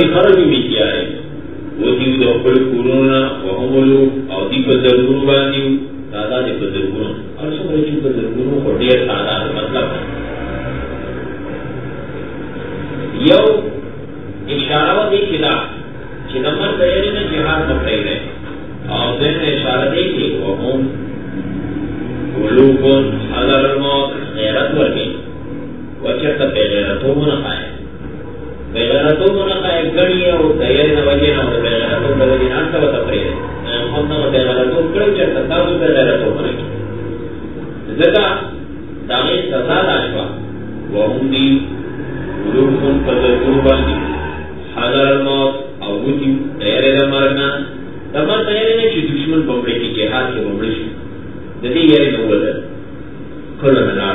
بڑی خرابی میں کیا ہے وہ دیو دو خپل کورونا وهملو او دی په درګونو باندې دادا دې په درګونو او څومره چې په درګونو په ډیر ساده مطلب یو اشاره دې کړه چې نمبر کړي نه جهاد په پیل او دې اشاره دې کې وهم ولوکون حذر الموت غیرت ورکی وچرتا بغیرتو منقائے بغیرتو منقائے گڑی او دیر نوجی نو بغیرتو بغیرتو نانتا و تفریده خود نو بغیرتو گڑی چرتا تازو بغیرتو منکی زکا داغی سزا داشوا وهم دی ولوکون پدرکون باندی حذر الموت او وچی دیر دمرنا دمر دیر نیچی دشمن بمڑی کی جہاد کے بمڑی شو ددی یری نووده کله نلار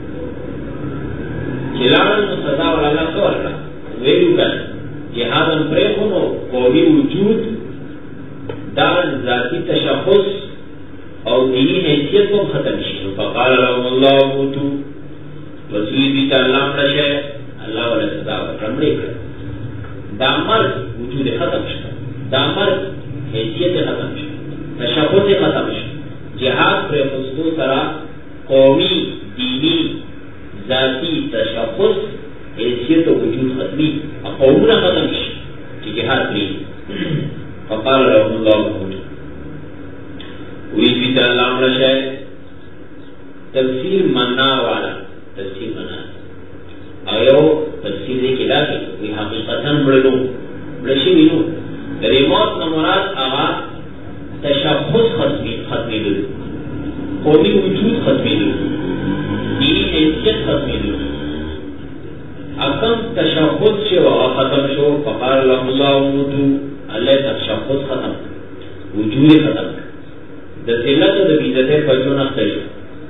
چلان سزا ولا سوالا ویلو کړه جهادن پرېخونو قومي وجود دا ذاتی تشخص او دینی حیثیت کو ختم شي فقال لهم الله موتو وسیدی تعالی مرشه الله ولا سزا ورکړي دا مرګ وجود ختم شي دا مرګ حیثیت ختم شي تشخص ختم شي جہاد پر فسدو سرا قومی دینی ذاتی تشخص حیثیت و وجود ختمی قومنا ختم شی کہ جہاد پری فقال رحم اللہ محمود وی بیتا اللہ مرشا ہے تفسیر منع والا تفسیر منع آیو تفسیر دیکھ لاکے وی حقیقتاً بڑشی بینو در موت نمورات آغا تشخص ختمی دل قومی وجود ختمی دل دینی حیثیت ختمی دل اکم تشخص شو ختم شو فقال لهم الله موتو اللہ تشخص ختم وجود ختم دسیلت و دبیزت بچون اختر شو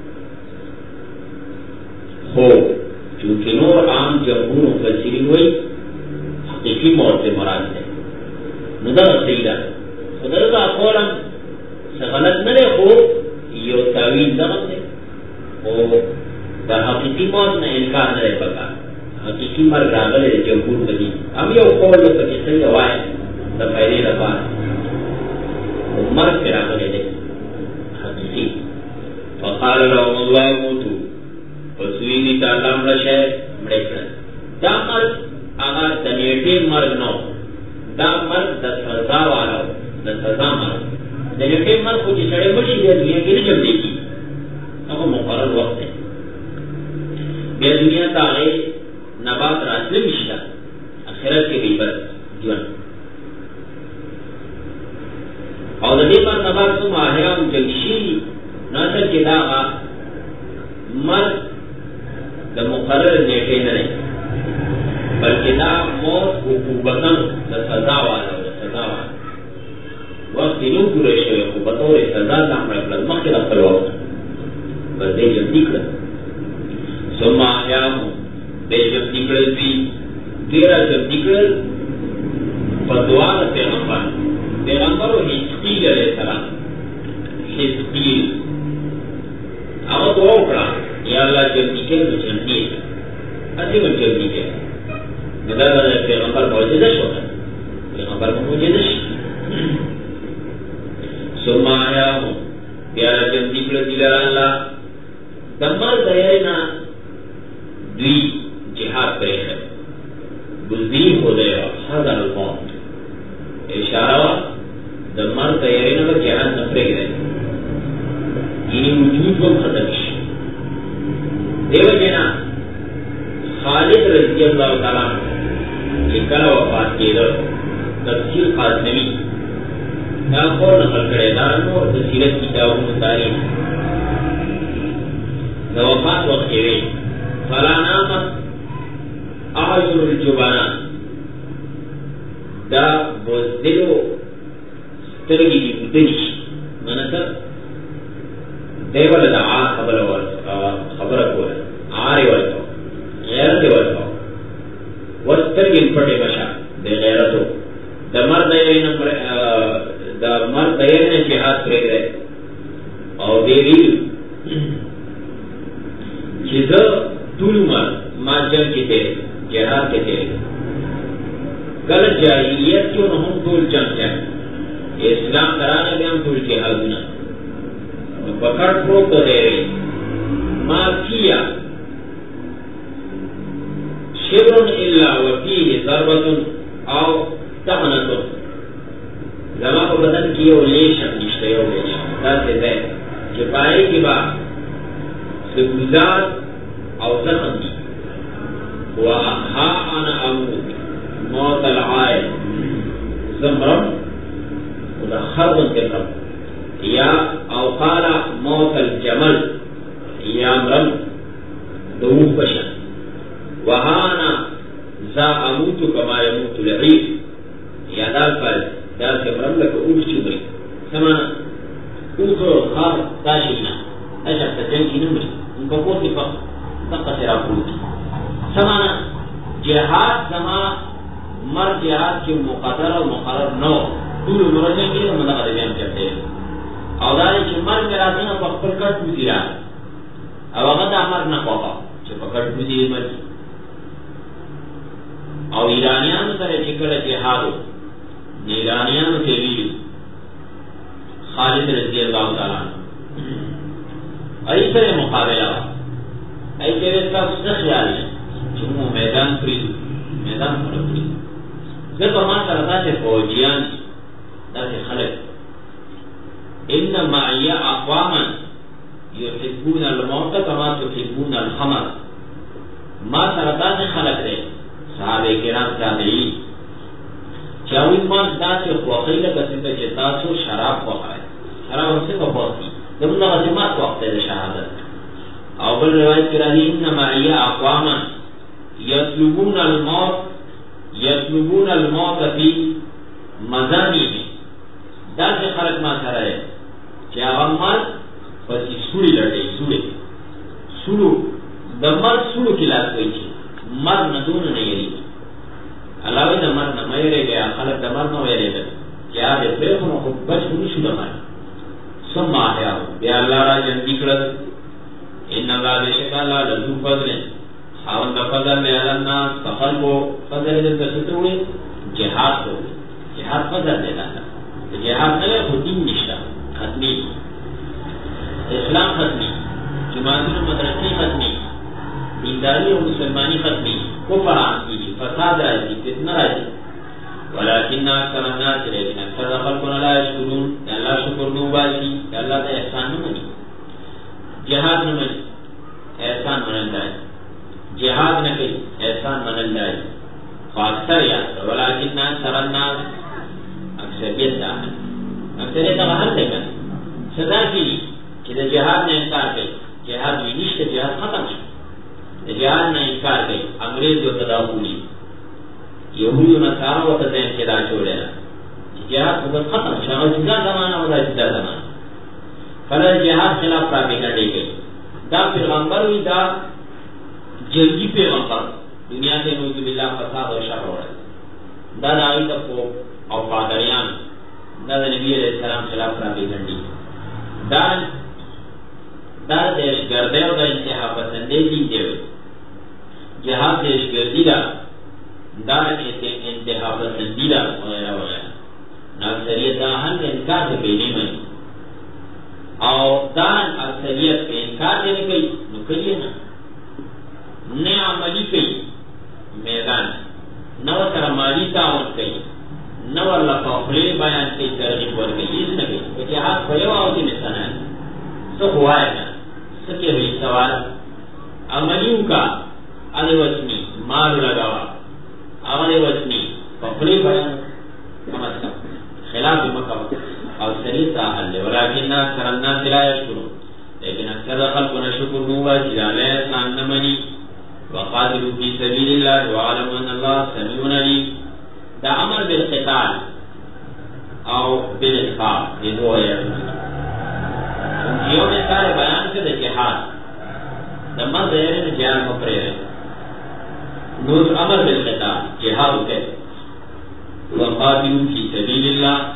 ہو چونکہ نور عام جمہور مفسرین ہوئی حقیقی موت سے مراد ہے ندر سیدہ خدا کا قولم غلط نہ ہو یہ تعویل غلط ہے او دا حقیقی موت نہ انکار نہ پکا حقیقی مر راغل ہے جمهور بدی اب یہ قول یہ کہ صحیح ہوا ہے دا پہلے دفعہ عمر پہ راغل ہے حقیقی فقال لهم الله موتوا وسویدی تعالی مرشے مڑے دا مرد اگر دنیٹے مرد نو دا مرد دا سزا والا دا سزا مرد دنیٹے مرد کو جسڑے مشی دے دنیا کی نہیں جب دیکھی اب مقرر وقت ہے بے دنیا تاغے نبات راسل مشتا اخرت کے غیبت جون اور دنیا پر نبات سم آہیام جنشی ناصر کے داغا مرد دا مقرر نیٹے نہ رہے بلکہ دا موت حکوبتاً دا سزا والا دا سزا والا وقت نو پورے شوئے حکوبتوں رے سزا دامر اپلد مخیر اپل وقت بس دے جب دیکھ رہا ثم آیامو دے جب دیکھ رہا بھی دیرہ جب دیکھ رہا فدوار پیغمبر پیغمبر و حسقیل علیہ السلام حسقیل اما دعا اکڑا یا اللہ جب دیکھ رہا تو جنتی ہے اسی من جب دیکھ رہا مدد پیغمبر موجودش ہوتا پیغمبر موجودش ثم آیامو پیارا جب دیکھ رہا دیلر اللہ دمال دیائنا دوی جہاد کرے ہے بزدین ہو دے حضر الموت اشارہ دمال دیائنا کا جہاد نفرے گئے یعنی وجود کو ختمش دیو جنا خالد رضی اللہ تعالیٰ کلا وفات کے در تفسیر قاسمی دا خور نقل کرے دارنو اور تفسیرت کتاب متاریخ دا وفات وقت کے وے فلا نامت اعجر الجبانا دا بزدلو سترگی دی بدنش منسا دیوال دا خبر کولا آرے والتا غیرت ورکو وسترگل پڑے بشا دے غیرتو دا مرد دیرنے جہاد کرے گئے اور دے ویل چیزا دول مرد ماجم کی تیرے جہاد کے تیرے کل جاہلیت کیوں نہ ہم طول جنگ جائیں اسلام کرانے میں ہم طول جہاد نہ پکڑ پرو تو دے رہی ما کیا شبر الا وفیہ ضربت او تعنت زمان کو بدن کیے وہ لیشن نشتے ہو لیشن داسے دے کہ پائے کی بات سبزار او زخم دی وہا انا اموت موت العائد زمرم ودا خربن کے قبل یا او قال موت الجمل یا مرم دوح بشن وہانا زا اموت کما یموت العیر یا دال پائے دال سے مرم لکا اوف چمری سمانا اوف خواب تاشینا ایسا تجن کی نمری ان کا کوتی فقط تقا سرا پروتی سمانا جہاد زمان مر جہاد کی مقدر و مقرر نو دول مرجن کے لیے مدقہ دیان کرتے ہیں او داری چی مر میرا دینا پکر کٹ پوزی را او اغا دا مر نخوخا چی پکر پوزی مر کی او ایرانیانو سر چکر جہادو ایرانیانو تیویلو خالد رضی اللہ تعالیٰ ایسر مقابلہ ایسر اس کا سخ خیال ہے چمو میدان پریدو میدان پریدو ذکر ما سرطا سے فوجیان دا سے خلق ان معی اقواما یحبون الموت کما تحبون الخمر ما سرطا سے خلق رہے صحابہ کرام تابعین چاوی مانس دا سے خوخی لگا سکتا چتاسو شراب خوخای شراب ہم سے خوخی دم لگا سمات وقت ہے شہادت او بل روایت کرا دی ان معی اقواما یطلبون الموت فی مزانی میں دا سے خلق ما سر ہے کیا غمال پسی سوڑی لڑے سوڑو دا مرد سوڑو کی لات کوئی چی مرد ندون نیری علاوی دا مرد نمیرے گیا خلق دا مرد نمیرے گیا کیا دے پیخونو خود بچ ہونیشو دا مرد سم آہیا ہو بیا اللہ را جنگی کرد ان اللہ دے شکا اللہ لذو فضلیں خاون دا فضل لے الناس فخل کو فضل دے تسطوڑے جہاد ہو جہاد فضل دے اللہ جہاد نلے خود دین نشتا ختمی اسلام ختمی جماعتی مدرسی ختمی دینداری و مسلمانی ختمی کفر آنکی فساد راجی فتنہ راجی ولیکن اکثر الناس لیکن اکثر خلقنا لا یشکرون کہ اللہ شکر نو باسی کہ اللہ تا احسان نمانی جہاد نمانی احسان منن دائی جہاد نکی احسان منن دائی فاکثر یاد ولیکن اکثر الناس اکثریت داخل اکثریت غحل دے کر صدا کی کہ دا جہاد نے انکار کئی جہاد بھی نشت جہاد ختم شد جہاد نے انکار کئی انگریز و تداخولی یہودی و نصارہ و تدین کدا چھوڑے رہا جہاد خود ختم شد اور جدا زمانہ و دا جدا زمانہ فلر جہاد خلاف پراپی کر دی گئی دا پیغمبر ہوئی دا جلگی پیغمبر دنیا سے نوزو باللہ فساد و شر ہو رہا دا داوی دا فوق اور پادریان دا نبی علیہ السلام خلاف پراپی کر دی دا دیش گردے و دا انتحا پسندے دین دے جہاد دیش گردی دا انتحا پسندی دا وغیرہ وغیرہ ناکثریت دا ہن انکار سے پینے میں اور دان اکثریت کے انکار دینے گئی نکلیے نا نئے عملی کئی میدان نو سرمالی تعاون کئی نو اللہ فاخری بیان کئی ترغیب ورگئی اس نگئی وچہ ہاتھ پھلے واؤ دی نسانا ہے سو ہوائے نا سکے ہوئی سوال عملیوں کا علی وچنی مال لگاوا علی وچنی فاخری بیان کمسا خلاف مکہ اور سریسا حل لے ولیکن اکثر الناس لا یشکرون لیکن اکثر خلقنا شکر نوا جلالے احسان نمانی وقاتلوا فی سبیل اللہ وعلموا ان اللہ سمیع علیم دا امر بالقتال او بالانفاق یہ دو ہے انجیوں میں سارے بیان سے دا جہاد دا مرد ہے جہاد مپرے ہے نور امر بالقتال جہاد ہوتے وقاتلوا فی سبیل اللہ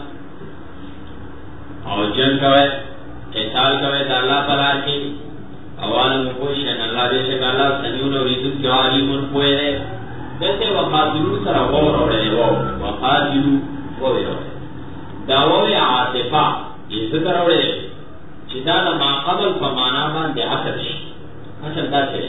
اور جنگ کوئے قتال کوئے دا اللہ پلا کے اولا مکوشن اللہ دے شک اللہ سنیون و ریدن جو علیمون پوئے رہے دلته وقاتلو سره وورولې وقاتلو وورولې دا وې عاطفه یې ذکر اورې چې دا ما قبل په معنا باندې اثر شي اصل دا څه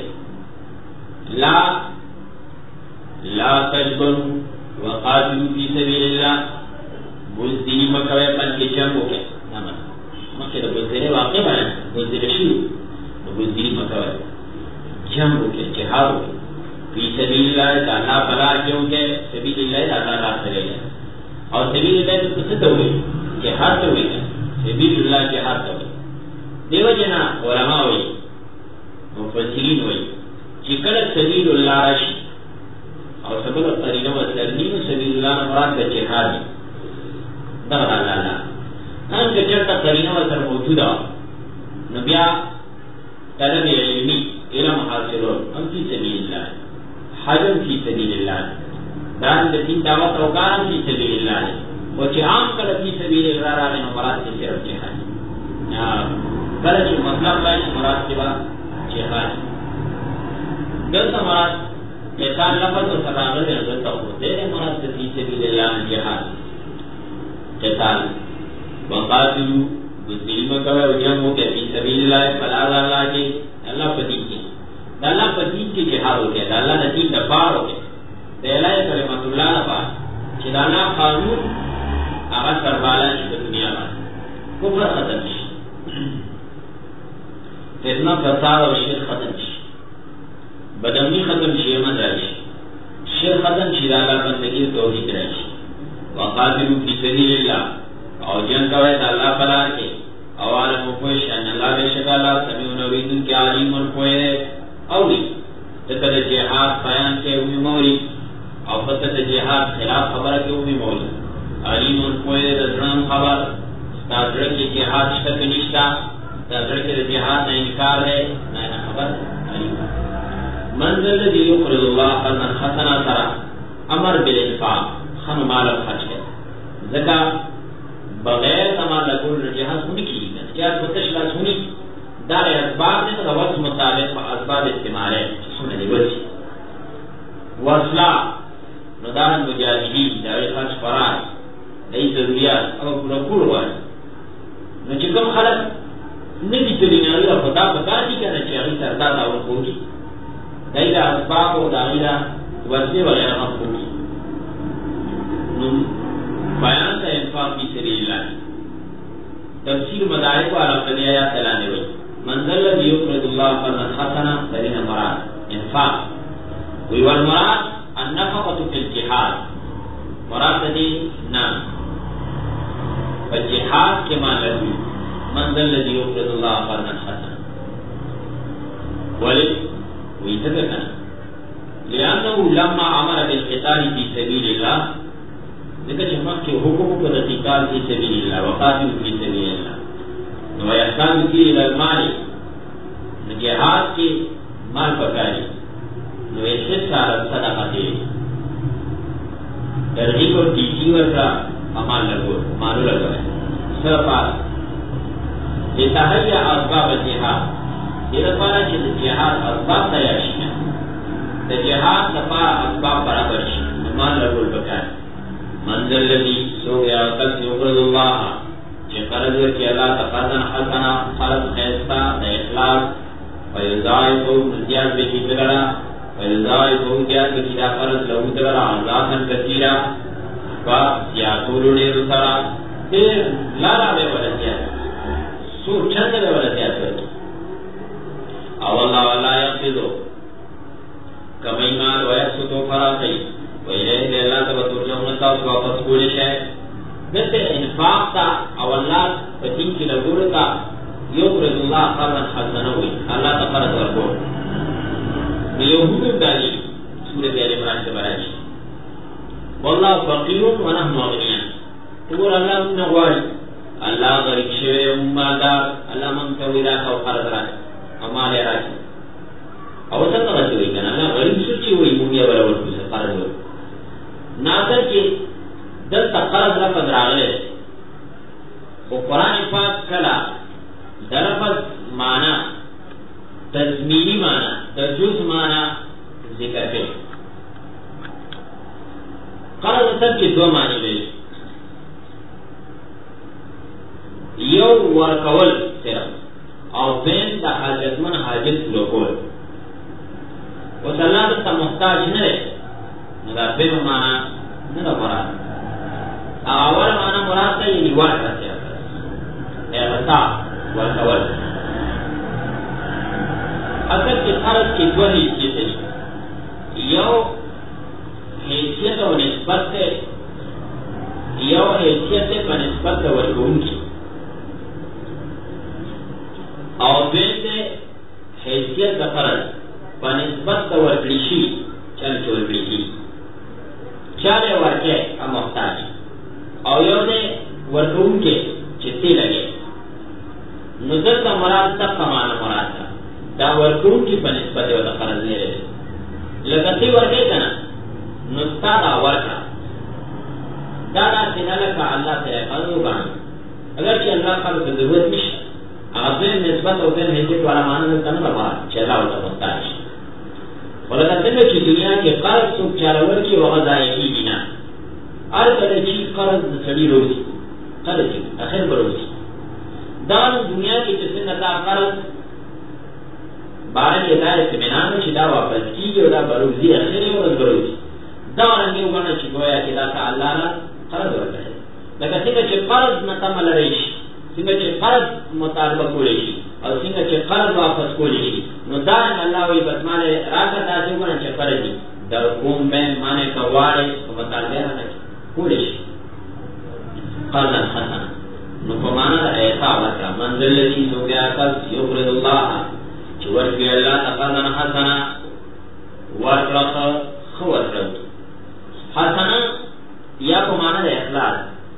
لا تجبروا وقاتلوا في سبيل الله بزدلی مکوی بلکہ جنگ ہو گیا نامن مکہ دا بزدلی واقع بایا بزدلی شروع بزدلی مکوی جنگ ہو گیا جہاد ہو گیا فی سبیل اللہ دا اللہ بلا کیوں گئے سبیل اللہ دا اللہ راہ سرے گئے اور سبیل اللہ تو کسد ہوئے جہاد تو ہوئے گئے سبیل اللہ جہاد تو ہوئے دیو جنا علماء ہوئی مفسرین ہوئی چکل سبیل اللہ راشی اور سبیل قرینہ و ترمیم سبیل اللہ مراد کا جہاد دغه الله ان که چرته قرینه ورته موجوده نو بیا طلب علمي علم حاصلول هم فی سبیل الله حجم فی سبیل الله دان د دین دعوت او کار فی سبیل الله او چې عام کله فی سبیل الله راغلی نو مراد کې صرف جهاد یا کله چې مطلب باندې مراد کې جهاد دلته مراد مثال لفظ او سراغه دلته وو دې مراد فی سبیل الله جهاد قتال وقاتلوا بزدلی مکوی و جنگ ہو گیا فی سبیل اللہ فلا اللہ کے اللہ پدید کی اللہ پدید کی جہاد ہو گیا اللہ نتیب دفار ہو گیا دہلہ کلمت اللہ دفار چلانا قانون آغا سربالا شد دنیا بار کفر ختم شد فتنہ فساد و شر ختم شد بدمنی ختم شد مدرش شر ختم شد اللہ بندگی توحید رہش وقاتلو فی سبیل اللہ او جنگ کوئے تا اللہ پلا کے او عالم پوش ان اللہ بے شک اللہ سمیون ویدن کے علیم پوئے اولی تکد جہاد بیان کے اومی مولی او فتت جہاد خلاف خبر کے اومی مولی علیم پوئے رزران خبر استادر کے جہاد شکت نشتا استادر کے جہاد نہ انکار ہے نہ خبر علیم منزل دی یقرض اللہ قرضا حسنا ترا امر بالانفاق خم مال خرچ کر زکا بغیر تمام لگول جہاز ہونی کی جہاز متشکل ہونی دار اسباب نے تو وقت مطابق اسباب استعمال ہے سننے دی وجہ وصلہ ندار مجاہدین دار خرچ فرار نئی ضروریات اور پورا ہوا ہے نو چکم خلق نبی ترین اللہ خدا بتا دی کہنا چاہیے سردار داول ہوگی دائرہ اسباب و دائرہ وصلے وغیرہ ہم ہوگی بیان کا انفاق فی سبیل اللہ تفسیر مدارک والا قدیہ تلانے ہوئی منزل الذی یقرض اللہ قرضا حسنا درین مراد انفاق وی والمراد النفقۃ فی الجہاد مراد دی نام الجہاد کے معنی ہے منزل الذی یقرض اللہ قرضا حسنا ولی وی تذکر لأنه لما امر بالقتال فی سبیل اللہ ذکر جمع کے حکم کو قتال فی سبیل اللہ وقاتل فی سبیل اللہ و احسان فی المال جہاد کے مال پکاری نو حصہ صدقہ دے ترغیب اور تیجی ورکا امال لگو مالو لگو ہے سرپاس لتحیہ اسباب الجہاد یہ رفارہ چیز جہاد اسباب تیاشی ہے جہاد لپارہ اسباب برابر شی مال لگو البکاری منزل الذي سوء قد يقرض الله کہ قرض کہ اللہ تقرضا حسنا قرض خیستا اخلاص ويضاعفه مزياد به تغرا ويضاعفه زیاد به قرض له تغرا اضافا كثيرا فيقول للسرا لا لا به ولا زیاد سو چند به ولا زیاد او الله ولا يقبض كما مال ويسقط فراقي وإليه اللہ تبا ترجمون تاوس واپس کولش ہے دلتے انفاق تا او اللہ فتین کی لگول تا یقرض اللہ قرضا حسنا ہوئی اللہ تا قرض ورکول یہود دالی سورت آل عمران سے برائی واللہ فقیر ونحن اغنیاء تقول اللہ من نغواری اللہ غریب شوئے امادار اللہ من کویدہ کو قرض راکی امال راکی او ستغل ہوئی کنا اللہ غریب سچی ہوئی مومیا بلا ورکو سے قرض ورکو ناظر کی دل تقرض لفظ راغلے و قرآن پاک کلا درفظ معنی تزمینی معنی تجوز معنی ذکر کرے مقصد کې دوه معنی لري. یو ورکول صرف او بین د حاجتمن حاجت پوره کول. اوس الله ته محتاج نه دی نو دا بین معنا نه ده مراد. اول معنا مراد دی یعنی ورکړه اعطا ورکول. اصل کې قرض کې دوه حیثیت دي. یو حیثیت او نسبت ده، یو حیثیت ده په نسبت د ورکوونکي، او دویم ده حیثیت د قرض په نسبت د ورکړي شي چل چې ورکړي شي چا دی ورکړی محتاج، او یو ده ورکوونکی چې تی لګي. نو دلته مراد دغه معنا مراد ده دا ورکوونکي په نسبت د قرض نه لري. لکه تی ورکړی که نه نو ستا دا ورکړه دا داسې نه لکه الله ته قرض وګڼي. اگر چې الله قرض ته ضرورت نشته هغه بین نسبت او بین حیثیت والا معنا دلته نه ده چې الله ورته محتاج شي. خو لکه څنګه چې دنیا کې قرض څوک چاله ورکړي هغه ضایع کېږي نه. هر کله چې قرض د سړي روزي قرض یې اخر به روزي. دا دنیا کې چې څنګه دا قرض باره کې دا اطمینان چې دا واپس کېږي او دا به روزي اخرې ورځ به روزي. دا رنګې وګڼه چې ګویا چې دا ته الله نه قرض ورکړی. لکه څنګه چې قرض نه تمه لرئ شي، څنګه چې قرض مطالبه کولی شي او څنګه چې قرض واپس کولی شي، نو دا الله وایي بس مالې راکړه داسې وګڼه چې قرض دي در کوم بین مانې که غواړې په مطالبه رانه کولی شي قرضا حسنا. نو په معنا د اعطا ورکړه. من ذا الذي څوک دی هغه کس یقرض الله چې ورکړي الله ته قرضا حسنا ورکړه ښه ورکړه. حسنا یا په معنا د اخلاص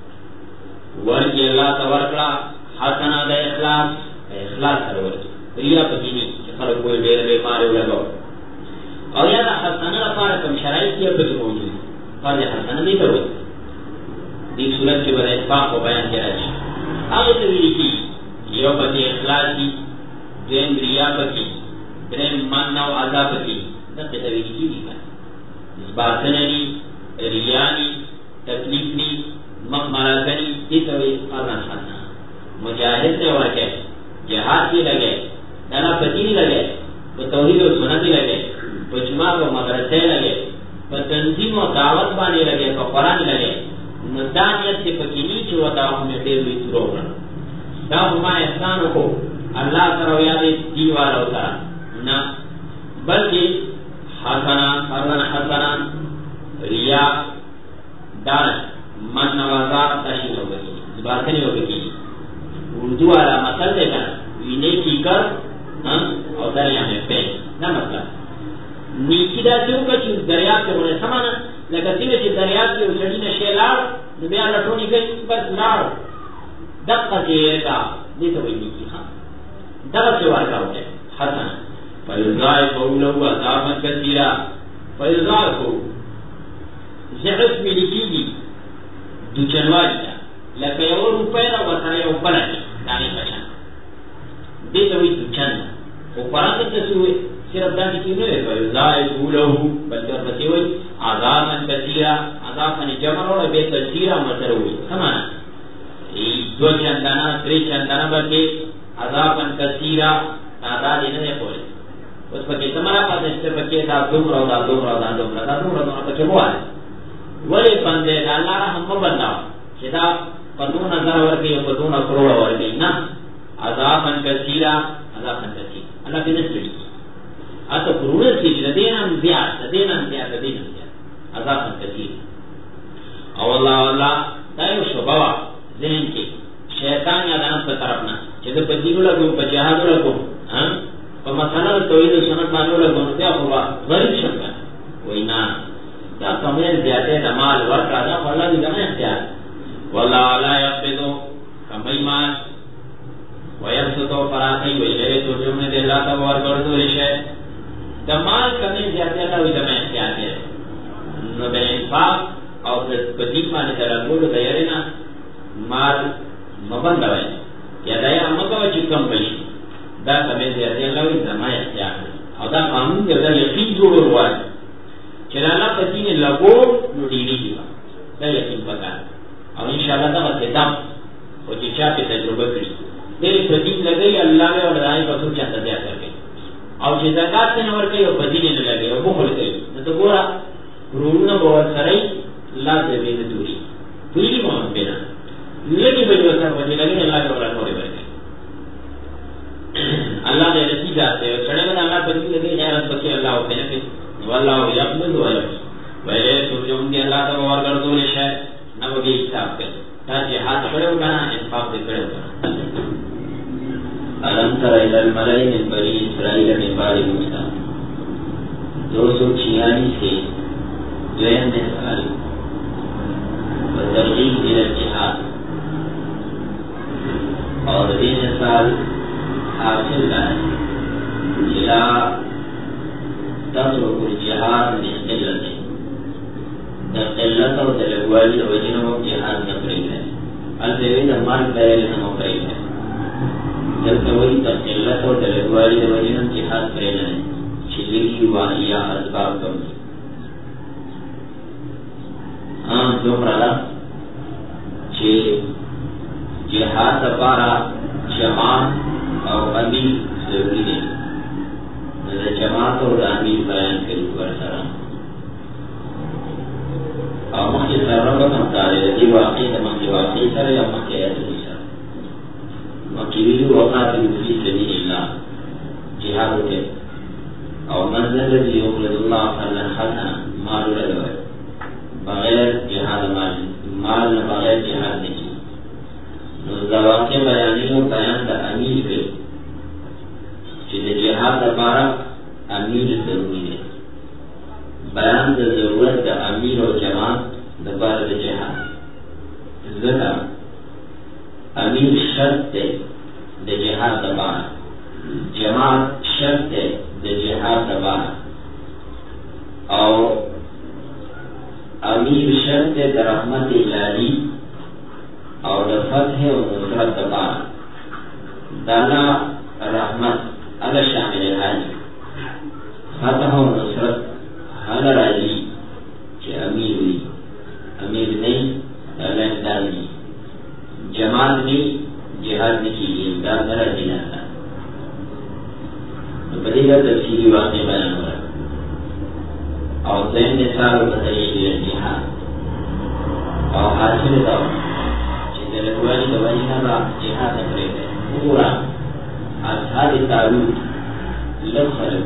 ورکړي الله ته ورکړه حسنا د اخلاص اخلاص سره ورکړي. ریا پکې نه چې خلک وایي ډېر بېمارې ولګوه. او یا د حسنا لپاره کوم شرایط یې پکې موجود دي. فرض حسنا دې ته وایي دې صورت کې به د اتفاق په بیان کې راشي. هغې ته ویل کېږي یو پکې اخلاص دي، دویم ریا پکې، دریم من او عذاب پکې. دغې ته ویل کېږي که باطنه دي، ریا دي، تکلیف دي، مخ مراتنی. دې ته وایي قرضا حسنا. مجاهد ته ورکړی، جهاد کې لګی، دغه په دین لګی، په توحید او سنت لګی، په جماعت او مدرسې لګی، په تنظیم او دعوت باندې لګی، په قرآن لګی. نو دا نیت چې پکې نه چې ورته مې ډېر لوی تور وکړم، دا خو ما احسان وکړو الله سره او یا دې دین والو سره نه، بلکې حسنا قرضا حسنا ریا دار من نوازار تشی ہو گئی باطنی ہو گئی. اردو والا مثل دے گا وینے کی کر اور دریا میں پھینک. نہ مطلب نیکی دا سیو کا چیز دریاب کے ہونے سمانا لگا سیوے چیز دریاب کے اسڑی نے شے لاڑ نبیا لٹونی گئی بس لاڑ دقا سیئے دیتا ہوئی نیکی. ہاں دقا سے وارکا ہو گئے حسن فیضائے فولو عذابا کثیرا. فیضائے فو زعف ملی کی گی دو جنواری دا لکه یو روپۍ را ورسره یو بله دی د هغې په شان دې ته وایي دوچن. خو قرآن کې څه وایي صرف داسې کې نه وایي فیضاعفو له بلکې ورپسې وایي عذابا کثیرا. عذاب باندې جمع راوړی بیا کثیرا ورسره وایي. څه معنا دو چندانه درې چندانه بلکې عذابا کثیرا تعداد یې نه دی کولی. اوس پکې څه معنا پاتې شته پکې دا دومره او دا دومره او دا دومره دا دومره پکې ووایه ولی بندے دا اللہ رحم مبنداو چی دا پدون نظر ورکی و پدون کروڑ ورکی نا عذابا کثیرا عذابا کثیر. اللہ کی نسلی آتا کروڑ سیج دینم زیاد عذابا کثیر. او اللہ دا یو شبوا ذہن کی شیطان یا دانم پر طرفنا چی دا پدیگو لگو پا جہادو لگو پا مسئلہ توحید سنت مانو لگو نتیا خوبا غریب شکا وی نا دا کمین زیادے دمال ورکا دا واللہ دی دمین اختیار. واللہ لا یقبدو کمی مال ویبسطو فراقی ویلے تو جمعی دے اللہ تا ورکردو رشے دمال کمین زیادے اللہ وی دمین اختیار دے. نو بے انفاق او پدیق مانی تلنگولو دیرنا مال مبند ہوئی یا دایا مکو چی کم بشی دا کمین زیادے اللہ وی دمین اختیار دے. او دا قانون دے دا یقین جوڑو روائی چلا اللہ پتین لگو نو دیری دیوا دا یقین پکار او انشاءاللہ دا مطلب او چی چاہ پی تجربہ کری دیر فدین لگئی اللہ میں اور دائی پسو چاہتا دیا کر گئی او چی زکاة سے نور کئی او فدین لگئی او بخل کئی نتو گورا رونا بہت سرائی اللہ سے بید دوری دوری محمد بینا لگی بلی وسر وجہ لگی اللہ کے اور نوری بر گئی اللہ نے نتیجہ آتے ہیں چھڑے میں اللہ فدین لگئی غیرت بکی اللہ ہوتے ہیں واللہ یقبل و یقبل ویلے سوچوں کہ اللہ تا موار کر دو لشاہ نہ وہ بھی حساب کر تاکہ ہاتھ کھڑے ہو کہنا انفاق سے کھڑے ہو کہنا ألم تر إلى الملأ من بني إسرائيل من بعد موسى 246 سے دویم سال وترغیب إلى الجهاد اور دین سال حاصل ہے إلى تترك الجهاد من قلة قلت اور دلوالی وجنوں جہاد نہ قریب ہے البتہ مال پہلے نہ قریب ہے جب کوئی قلت اور دلوالی وجنوں جہاد قریب ہے چلی واہیا اسباب کم ہاں جو پرلا چھ جہاد پارا جماعت اور امیر ضروری ہے جماعت اور امیر بیان کری برسرا اور مخی سربت مطالعه دی واقعی دا مخی واقعی سر یا مخی ایتنی سر مخی ویلو وقاتل فی سبیل اللہ جہاد ہوتے اور منزل رضی اقلد اللہ فرلن خلنا مالو لدوائے بغیر جہاد مال نہ بغیر جہاد نہیں نو واقع بیانی و بیان دا امیر کرو چیز جہاد دا بارا امیر ضروری ہے بیان دا ضرورت دا امیر و جماعت دا بارا دا جہاد ذکر امیر شرط دے دا جہاد دا بارا جماعت شرط دے دا جہاد دا بارا اور امیر شرط دے دا رحمت الہی اور دا فتح و نصرت دا بارا دانا رحمت اگر شامل ہے فتح و نصرت حال راضی کہ امیر ہوئی امیر نہیں اللہ امداد نہیں جماعت نہیں جہاد نہیں کی امداد نہ راضی نہ تھا تو بڑی گا تفصیلی واقع بیان ہو رہا اور ذہن نثار و بطریق جہاد اور حاصل دور چیزیں لگوالی دوائی نہ با جہاد اپنے ہے پورا اصحاب تعلق لگ خلق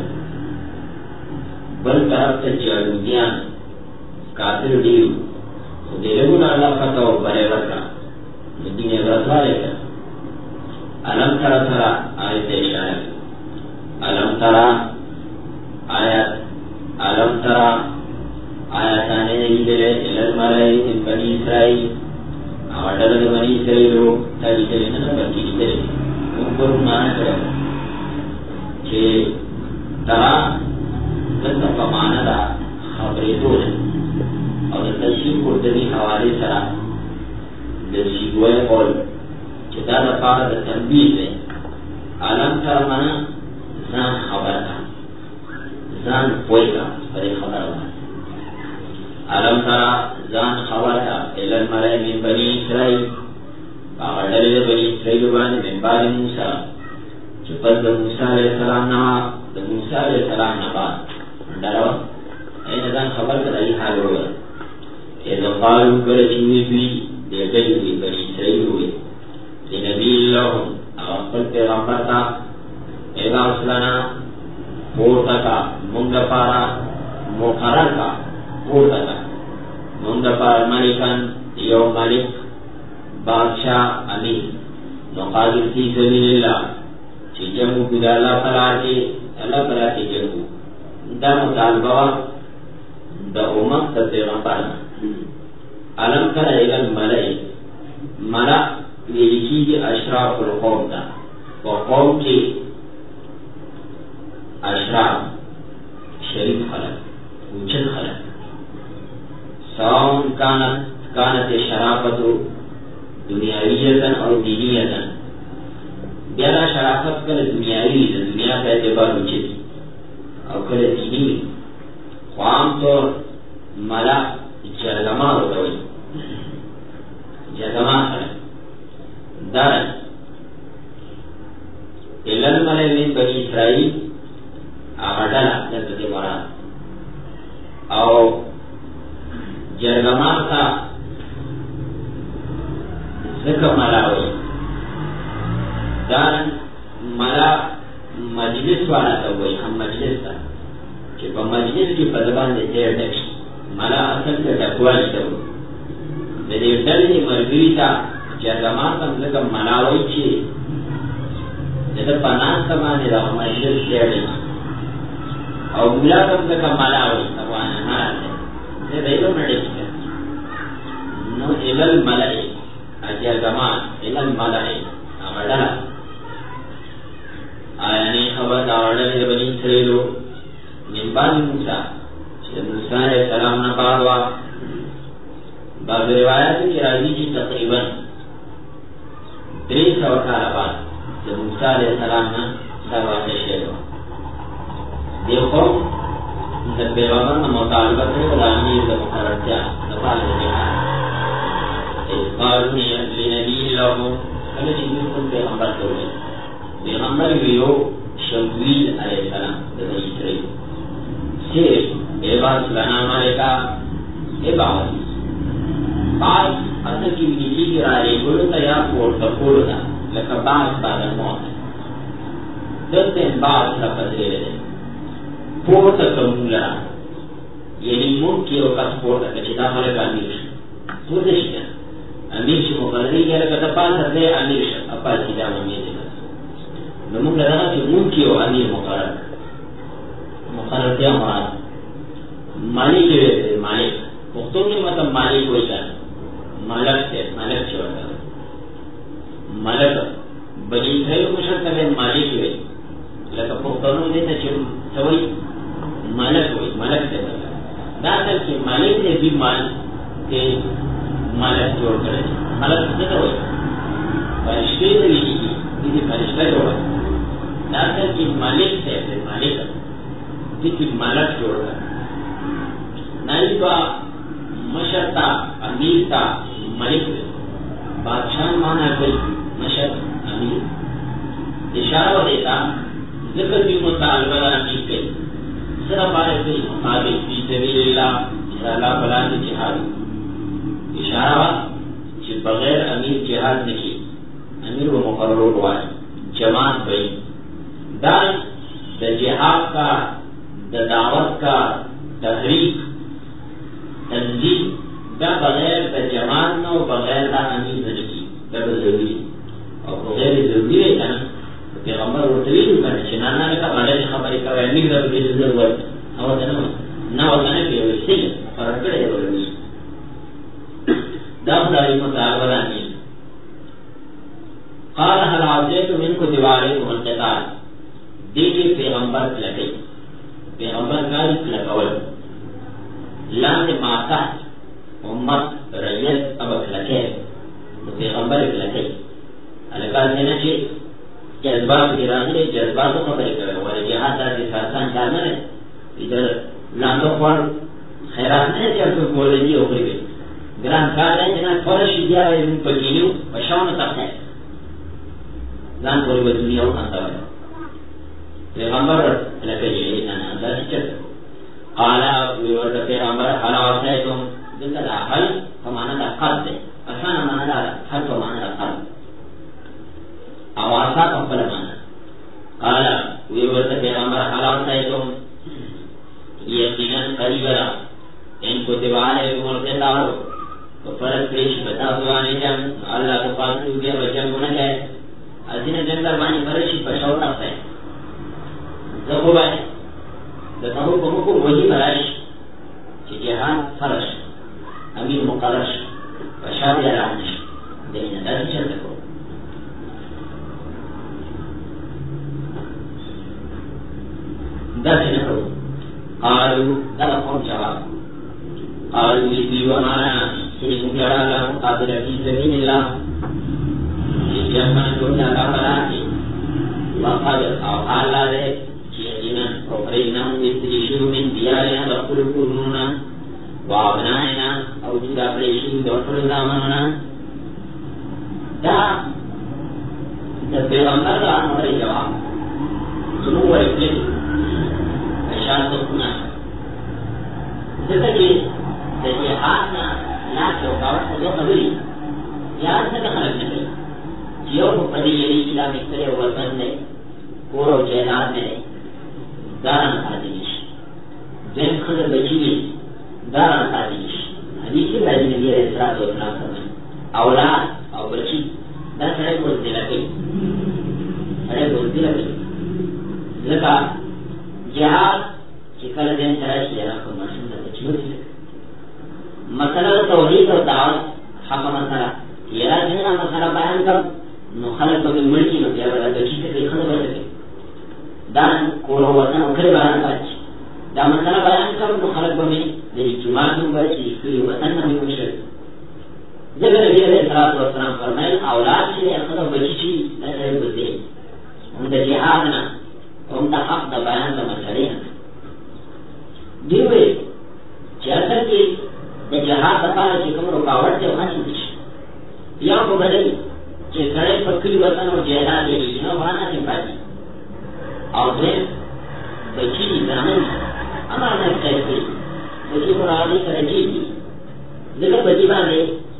بل طرف تا جالودیان کافر دیو دیلگون اللہ فتح و برے وطرہ دین رضا لیتا علم ترہ ترہ آیت اشارت علم ترہ آیت علم ترہ آیتانے دلے الالمرائی من بنی اسرائیل آوردل بنی اسرائیلو تاکی دلے نا بلکی دلے اوپر مانا کرے کہ ترہ دلتا فمانا دا خبری دول اور تشریف قردنی حوالی سرا دلشیگوئے قول چتا دا پاک دا تنبیل دے علم تر منا زان خبر دا زان پوئی دا پری خبر دا علم تر زان خبر دا الان ملائی من بنی اسرائیل باغردل بنی اسرائیل بانی من بعد موسیٰ چپت دا موسیٰ علیہ السلام نوا دا موسیٰ علیہ السلام نباد ڈروا این ازان خبر کدائی حال ہوگا ایزا قالو کرچوی بی دیگئی ہوئی بنی اسرائیل ہوئی لنبی اللہ اغفل پیغمبر تا ایزا اصلنا پورتا کا منگا پارا مقرر کا پورتا کا منگا پارا ملکن یو ملک بادشاہ امین نقادر فی سبیل اللہ چی جمعو کدا اللہ پلا کے جمعو دا مطالبہ دا امت تا پیغمبر علم کر ایگل ملئی ملع لیکی دی اشراف القوم دا وقوم کی اشراف شریف خلق اوچن خلق سواؤن کانت شرافت دنیاویتن اور دینیتن بیانا شرافت کل دنیاوی دنیا کا اعتبار اوچن اور کل دینی خوام طور ملع جرگمار ہوتا ہوئی جرگمان خلق دارن علل ملے من بنی اسرائیل آغدالا جلد مراد او جرگمان تا ذکر ملاوی دارن ملا مجلس والا تا ہوئی ہم مجلس تا کہ پا مجلس کی پدبان دے تیر دکش ملا اصل کے ڈکوالی تا ہوئی دے دلی مرگوی تا جرگمان تا ذکر ملاوی چی جدا پناس تمانی دا مجلس تیر دکش او مولا تا ذکر ملاوی توانا نارا دے دیلو نڈیش کر نو علل ملائی جرگمان علل ملائی آمدالا آیانی خبر داوردن بنی اسرائیلو من بعد موسیٰ چیز موسیٰ علیہ السلام نقاضوا بعض روایات کی راضی کی تقریباً 300 کال بعد چیز موسیٰ علیہ السلام دعوات شیرو دیکھو پیغمبر مطالبت غلامی مقررتیا نفال جہاد اس قانون لنبی اللہ کل چیزوں کو پیغمبر کرے پیغمبر ویو شمویل علیہ السلام بنی اسرائیل صرف عباد سلام علیکہ عباد بعض اصل کی وجیدی کی رائے گلو تا یا پورتا پورتا لکہ بعض بادر موت ہے دلتے ہیں بعض لفظ لے لے پورتا کمولا یعنی ملک کی اوقات پورتا کچھ داخل کا امیر شد پورتا شکر امیر شد مقرری کیا لکہ دفاع سردے امیر شد اپا سیدہ امیر شد نمون لدغا چی ملکی و امیر مقرر کیا مراد مالک ویسے مالک پختون کی مطلب مالک ویسا مالک سے مالک چھوڑا مالک بنی اسرائیل مشرد کرے مالک ویسے لکہ پختونوں دیتا چوئی مالک ہوئی مالک سے مطلب داخل کی مالک سے بھی مال کے مالک جوڑ کرے مالک سے ہوئی فرشتے سے بھی کسی فرشتہ جوڑا داخل کی مالک سے اپنے مالک کسی مالک جوڑ کر نائبا مشرتا امیرتا ملک بادشاہ مانا کوئی مشر امیر اشارہ دیتا ذکر بھی مطالبہ امیر کے صرف آئے سے مطابق فی سبیل اللہ اللہ بلا کی جہاد اشارہ کہ بغیر امیر جہاد نہیں امیر و مقرر ہوا ہے جماعت بھئی دان دا جہاد کا دا دعوت کا تحریک تنظیم دا بغیر دا جماعت نو بغیر دا امیر نکی دا ضروری اور بغیر ضروری رہتا نا پیغمبر ورطویل کرنے چنانا لکا غلط خبری کا امیر دا بغیر ضرورت نا وطانے پہ ویسے فرق کرے ضروری دا خدای مطالبہ امیر قال هل عزیتم ان کو دیواریکم القتال دیکھیں پیغمبر لگئی پیغمبر کا لگول لاند ماتا امت رئیت ابک لگے تو پیغمبر لگئی الکال دینا چاہیے جذبات کی راضی جذبات کو خبر کرے والے جہاد آتی ساتھان جانا ہے ادھر لاندو خوار خیرات نہیں کہ آپ کو بولے جی اوپر گئی گران کار ہے جنہاں فرش دیا ہے ان پر جینیو پشاون تک ہے زان پوری وہ دنیا اٹھانتا ہے پیغمبر لکہ یہ اندر چل قالا ویورد پیغمبر حلا وسائتم دلتا دا حل فمانا دا قرد دے اسانا مانا دا حل فمانا دا قرد آواسا کمپل مانا قالا ویورد پیغمبر حلا وسائتم یقینا قریبرا ان کو تبعانے ملک دارو تو فرق پیش بتا سوانے جنگ اللہ کو پاسو گیا وجنگ ہونا جائے ازین جنگ دربانی فرشی پشاور رفتا ہے زخوب ہے دتاہو کمکو وہی براش چی جہان فرش امیر مقرش پشاور رانش دینا داسی چلتا کو داسی نکو قالو دادا قوم جواب قالو اسلیو امانا سنی مکلڑا لہم قابل فی زمین اللہ اس جہمان جوڑنا کافراتی وقال اوحا اللہ دے یقینا اخرجناهم يستجيشون من ديارهم وقلقوننا وابنائنا او جدا پریشن دوٹر زامننا دا پیغمبر دا ہمارے جواب سنو ورکلی اشار سکنا ذکر جہادنا لا چوکاوٹ دو قبری یاد سے خلق نکلی جیو کو پڑی یعنی اسلامی کرے وطن نے کورو جہاد میں داران خادمیش جن خود بچی داران خادمیش حدیثی بازی نبی علیہ الصلوۃ والسلام فرمائے اولاد او بچی دا سڑے کو دلا گئی سڑے کو دلا گئی لکا جہاد چکل دین تراش لینا کو مرسن دا بچی ہوتی لکا مسئلہ توحید و دعوت حق مسئلہ یہ جنگا مسئلہ بیان کر نو خلق بگی ملکی نو بیا بدا بچی سے کئی خلق بدا دان کورو وطن اکھر بیان کاچ دا مسئلہ بیان کر نو خلق بگی دیری جماعت نو بچی کئی وطن نمی مشرد جب نبی علیہ الصلوۃ والسلام فرمائے اولاد سے خلق بچی چی نظر بدے ان دا جہادنا ان دا حق دا بیان دا مسئلے دیوئے چاہتا کہ دا جہاد دا پارا چی کم رکاوٹ سے وہاں چیز یا کو بدلی کہ سڑے پکلی وطن اور جہاد لے گئی نو وانا سے پاتی اور پھر بچی زامن ہمارا کہتے ہیں بچی کو راضی کر جی لیکن بچی باندھے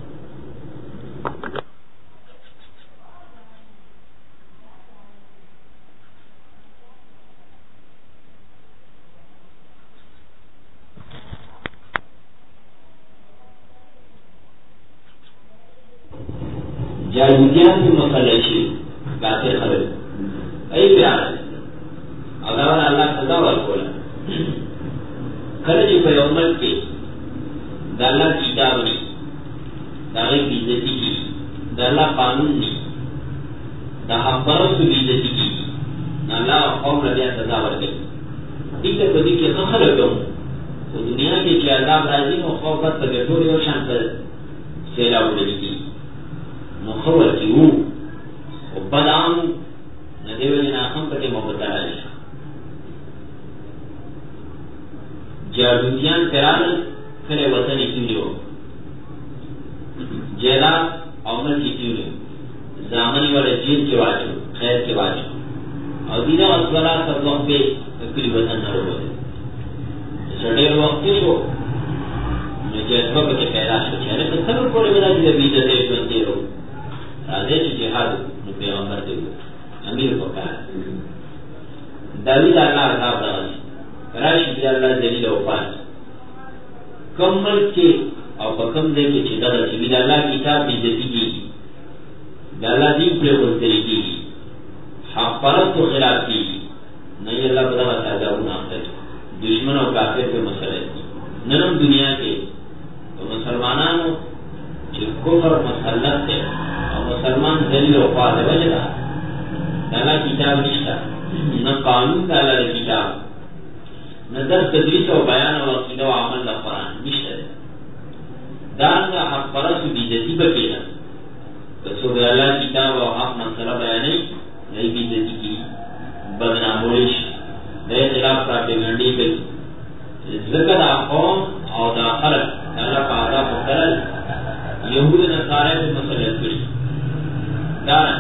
جاہلیت کی مسلشی کافر خبر ای پیار اگر اللہ خدا ورکولا خرجی پہ امت کے داللہ کتاب نے داغی بیزتی کی داللہ قانون نے دا حقبرس بیزتی کی اللہ قوم ربیع سزا ورکے ایک تک بدی کے خخر کیوں تو دنیا کے چی اللہ برازی و خوفت تگرٹوری و شان پر سیلا اڑی کی مخور کی ہوں و بدعام ندیو جنا خم پتے محبت آئیش جاردوتیان کرال کرے وطنی کیونیو جیلا عمر کی کیونیو زامنی والا جیل کے واجو خیر کے واجو اور دینا اصولا سب وقت پہ کلی وطن نہ رو دے سڑیر وقت شو جذبہ پتے پیداش کو چہرے تو سب کوڑے بنا جیدے بیدہ دیش بنتے رو راضی چی جہاد نو پیغمبر دے گو امیر پکار داوید اللہ عذاب داغی راشی دی اللہ دلیل اوپاس کم ملک کے او پکم دے کے چی دادا چی بید اللہ کتاب بیزتی کی دا اللہ دین پر بلتری کی حق پرست و خلاف کی نئی اللہ بدا سازاؤن آخر دشمن و کافر پہ مسئلہ نرم دنیا کے مسلمانانو چی کفر مسلط ہے مسلمان دلیل و قواد وجدہ دالا کتاب نشتا نہ قانون دالا کتاب نہ در تدریس و بیان و عقیدہ و عمل قرآن نشتا دانگا حق پرس و بیزتی بکینا بسو دالا کتاب و حق منصرہ بیانی نئی بیزتی کی بدناموش دے خلاف پراتے گنڈی کری ذکر دا قوم او دا خلق دالا پادا پکرل یہود نصارے سے مسلط کری دارن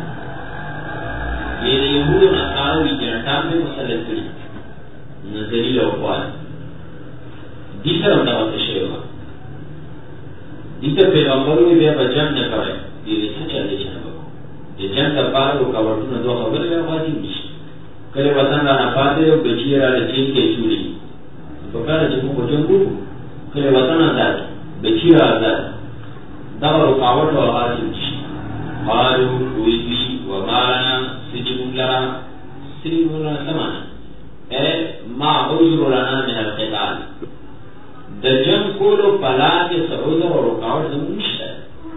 یہ یہود و نصاروی جنٹان میں مسلط کری نظری اوقوال دیسر امداوات شیوہ دیسر پیغمبروی بیا با جنگ نکوئے دیوی سچا دیچنا بکو یہ جنگ کا پار و کورتون دو خبر بیا خواهدیم نیشت کرے وطن را نفاده و بچی را لچین کے چوری بکار جمعو کو جنگو کرے وطن آزاد بچی را آزاد دور رکاوٹ و آغازیم نیشت قالوا ويبي ومالنا سجن لنا سجن لنا سمانا اے ما عذر لنا من القتال دجن کولو پلا کے سعودر و رکاوٹ زمون نشتا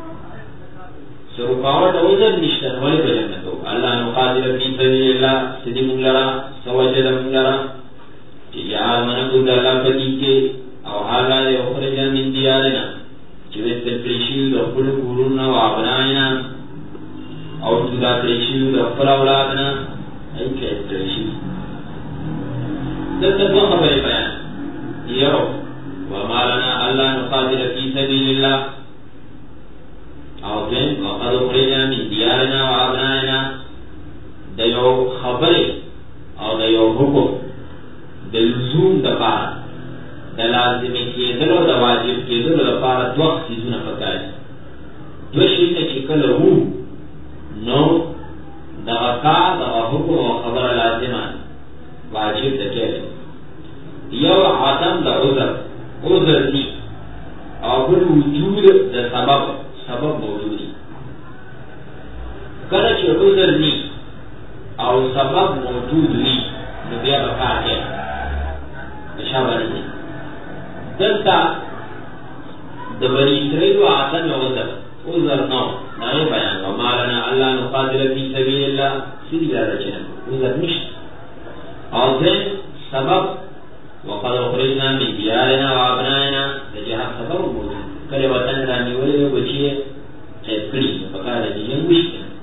سو رکاوٹ عذر نشتا ولی بجنتو اللہ نقادر فی سبیل اللہ سجن لنا سوجد من لنا یا منکو دالا پتی کے او حالا دے اخرجا من دیارنا چویت تپریشیو دا خلو قرون و ابنائنا اور جدا تریشیو دا خلا اولادنا ای کہت تریشیو دلتا دو خبر بیان یرو وما لنا لزوم د پاره د لازم کېدلو د واجب کېدلو لپاره دوه څیزونه پکار دي. دوه شیونه چې کله وو نو دغه کار دغه حکم او خبره لازمه واجب ده کېږي. یو عدم د عذر نی او بل وجود د سبب موجودی. کله چې عذر نی او سبب موجود وي نو بیا به کار کوي. اشاره دي دلته د بني اسرائیل عدم عذر نو نه بیان او مالنا الله نقاتل فی سبیل الله سری راځي عذر نشته. او ځین سبب وقد اخرجنا من ديارنا وابنائنا د جهاد سبب موجود. کله وطن را نیولې بچي قید کړي په کار دي جنګ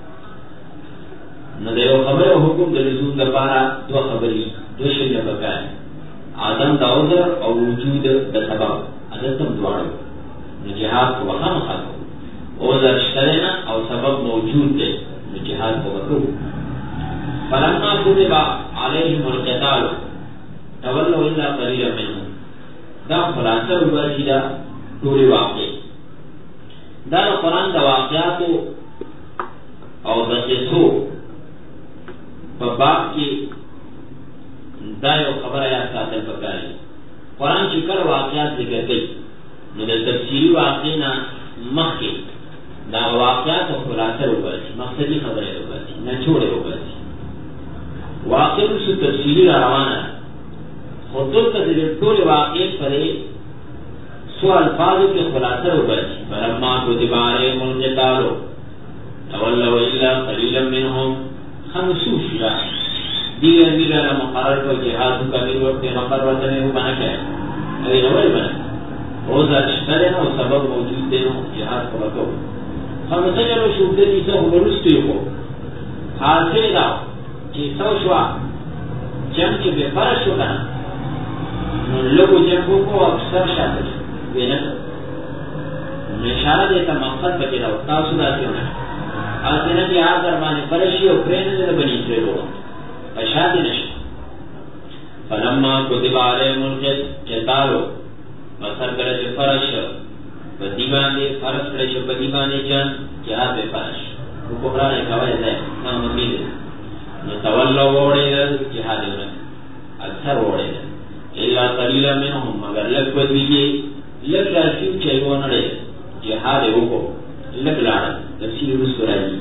نو د یو خبره حکم د لزوم لپاره دوه خبرې دوه شی نه پکای عدم د عذر او وجود د سبب عدم دواړو نو جهاد په وخت خاطر عذر شته او سبب موجود دی نو جهاد په وکړو. فلما كتب عليهم القتال تولوا الا قليلا منهم. دا خلاصه وباسي دا ټول واقع دا قرآن د واقعاتو او د قصو په باب کې دا یو خبره یا ساتل پکاري. قرآن چې کله واقعات ذکر کوي نو د تفسیری واقعنا مخکې دا واقعات او خلاصه وباسي مقصدی خبره وباسي نه جوړه وباسي. واقع شو تفسیری روانه خطوط کا ذکر ټول واقع پرې سو الفاظو کې خلاصه وباسي. فلما كتب عليهم القتال تولوا الا قليلا منهم. خمسوش را دی امیر را مقرر کو جهاد کا امیر وقت مقرر وطن میں بنا کیا ہے ابھی نوال بنا روزہ اشتر ہے اور سبب موجود دے جہاد کو بکو. خمسہ جلو شکر دیسا خبرستی کو حاصل دا چی سو شوا جنگ کے بے فرش ہو کنا لوگو جنگوں کو اکثر شاکر وینا نشارہ دیتا مقصد بچے دا تاسو دا کیوں آسنا کی آر درمانی فرشی و پرین دے بنی اسرائیل ہوگا اشادی نشد. فلما کتب علیہم القتال بسر کرش فرش بدیبانے فرش کرش بدیبانے جان جہاد بے فرش وہ قبرانے کوائی دے نام امید نتولو ووڑے دے جہاد انہیں اکثر ووڑے دے اللہ قلیلہ منہم مگر لگ بدویے لگ راسیو چاہیو نڑے جہاد ہوگو لگ لارا تفسیر رسول راجی.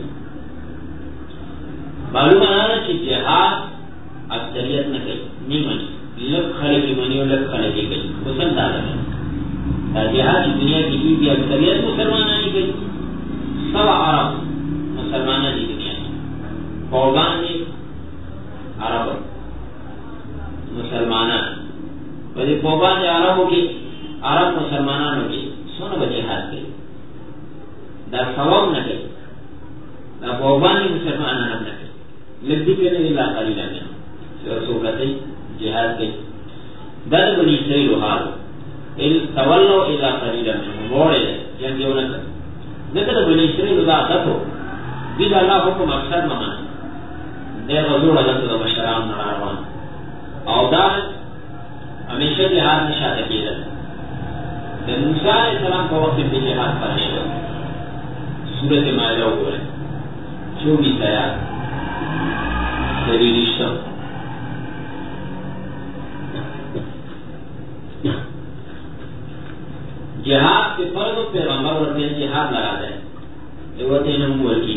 معلوم آنا کہ جہاد اکثریت نہ کئی نہیں منی لگ کھڑے کی منی اور لگ کھڑے کی گئی پسند آ رہے جہاد کی دنیا کی بھی اکثریت مسلمانہ نہیں گئی سوا عرب مسلمانہ کی دنیا کی قوبان عرب مسلمانہ ویسے قوبان عربوں کی عرب مسلمانہ کی سونا بچے ہاتھ گئی دا ثواب نہ کرے دا قربانی مسلمانہ نہ کرے لدی کرنے اللہ قلیلہ میں سو کہتے جہاد کے در بنی اسرائیل حال تولو الا قلیلہ میں موڑے جنگیو نہ کرے نکر بنی اسرائیل دا دتو دید اللہ حکم اکثر ممان دے غزور اللہ دا بشرام نراروان او دا ہمیشہ جہاد نشاہ کی رہا دا موسیٰ علیہ السلام کا وقت پہ جہاد پرشتہ سورت مائدہ ہو رہے 24 آیات دلیل رشتہ جہاد کے فرض پیغمبر اور دین جہاد لگا دیں ایوتین امور کی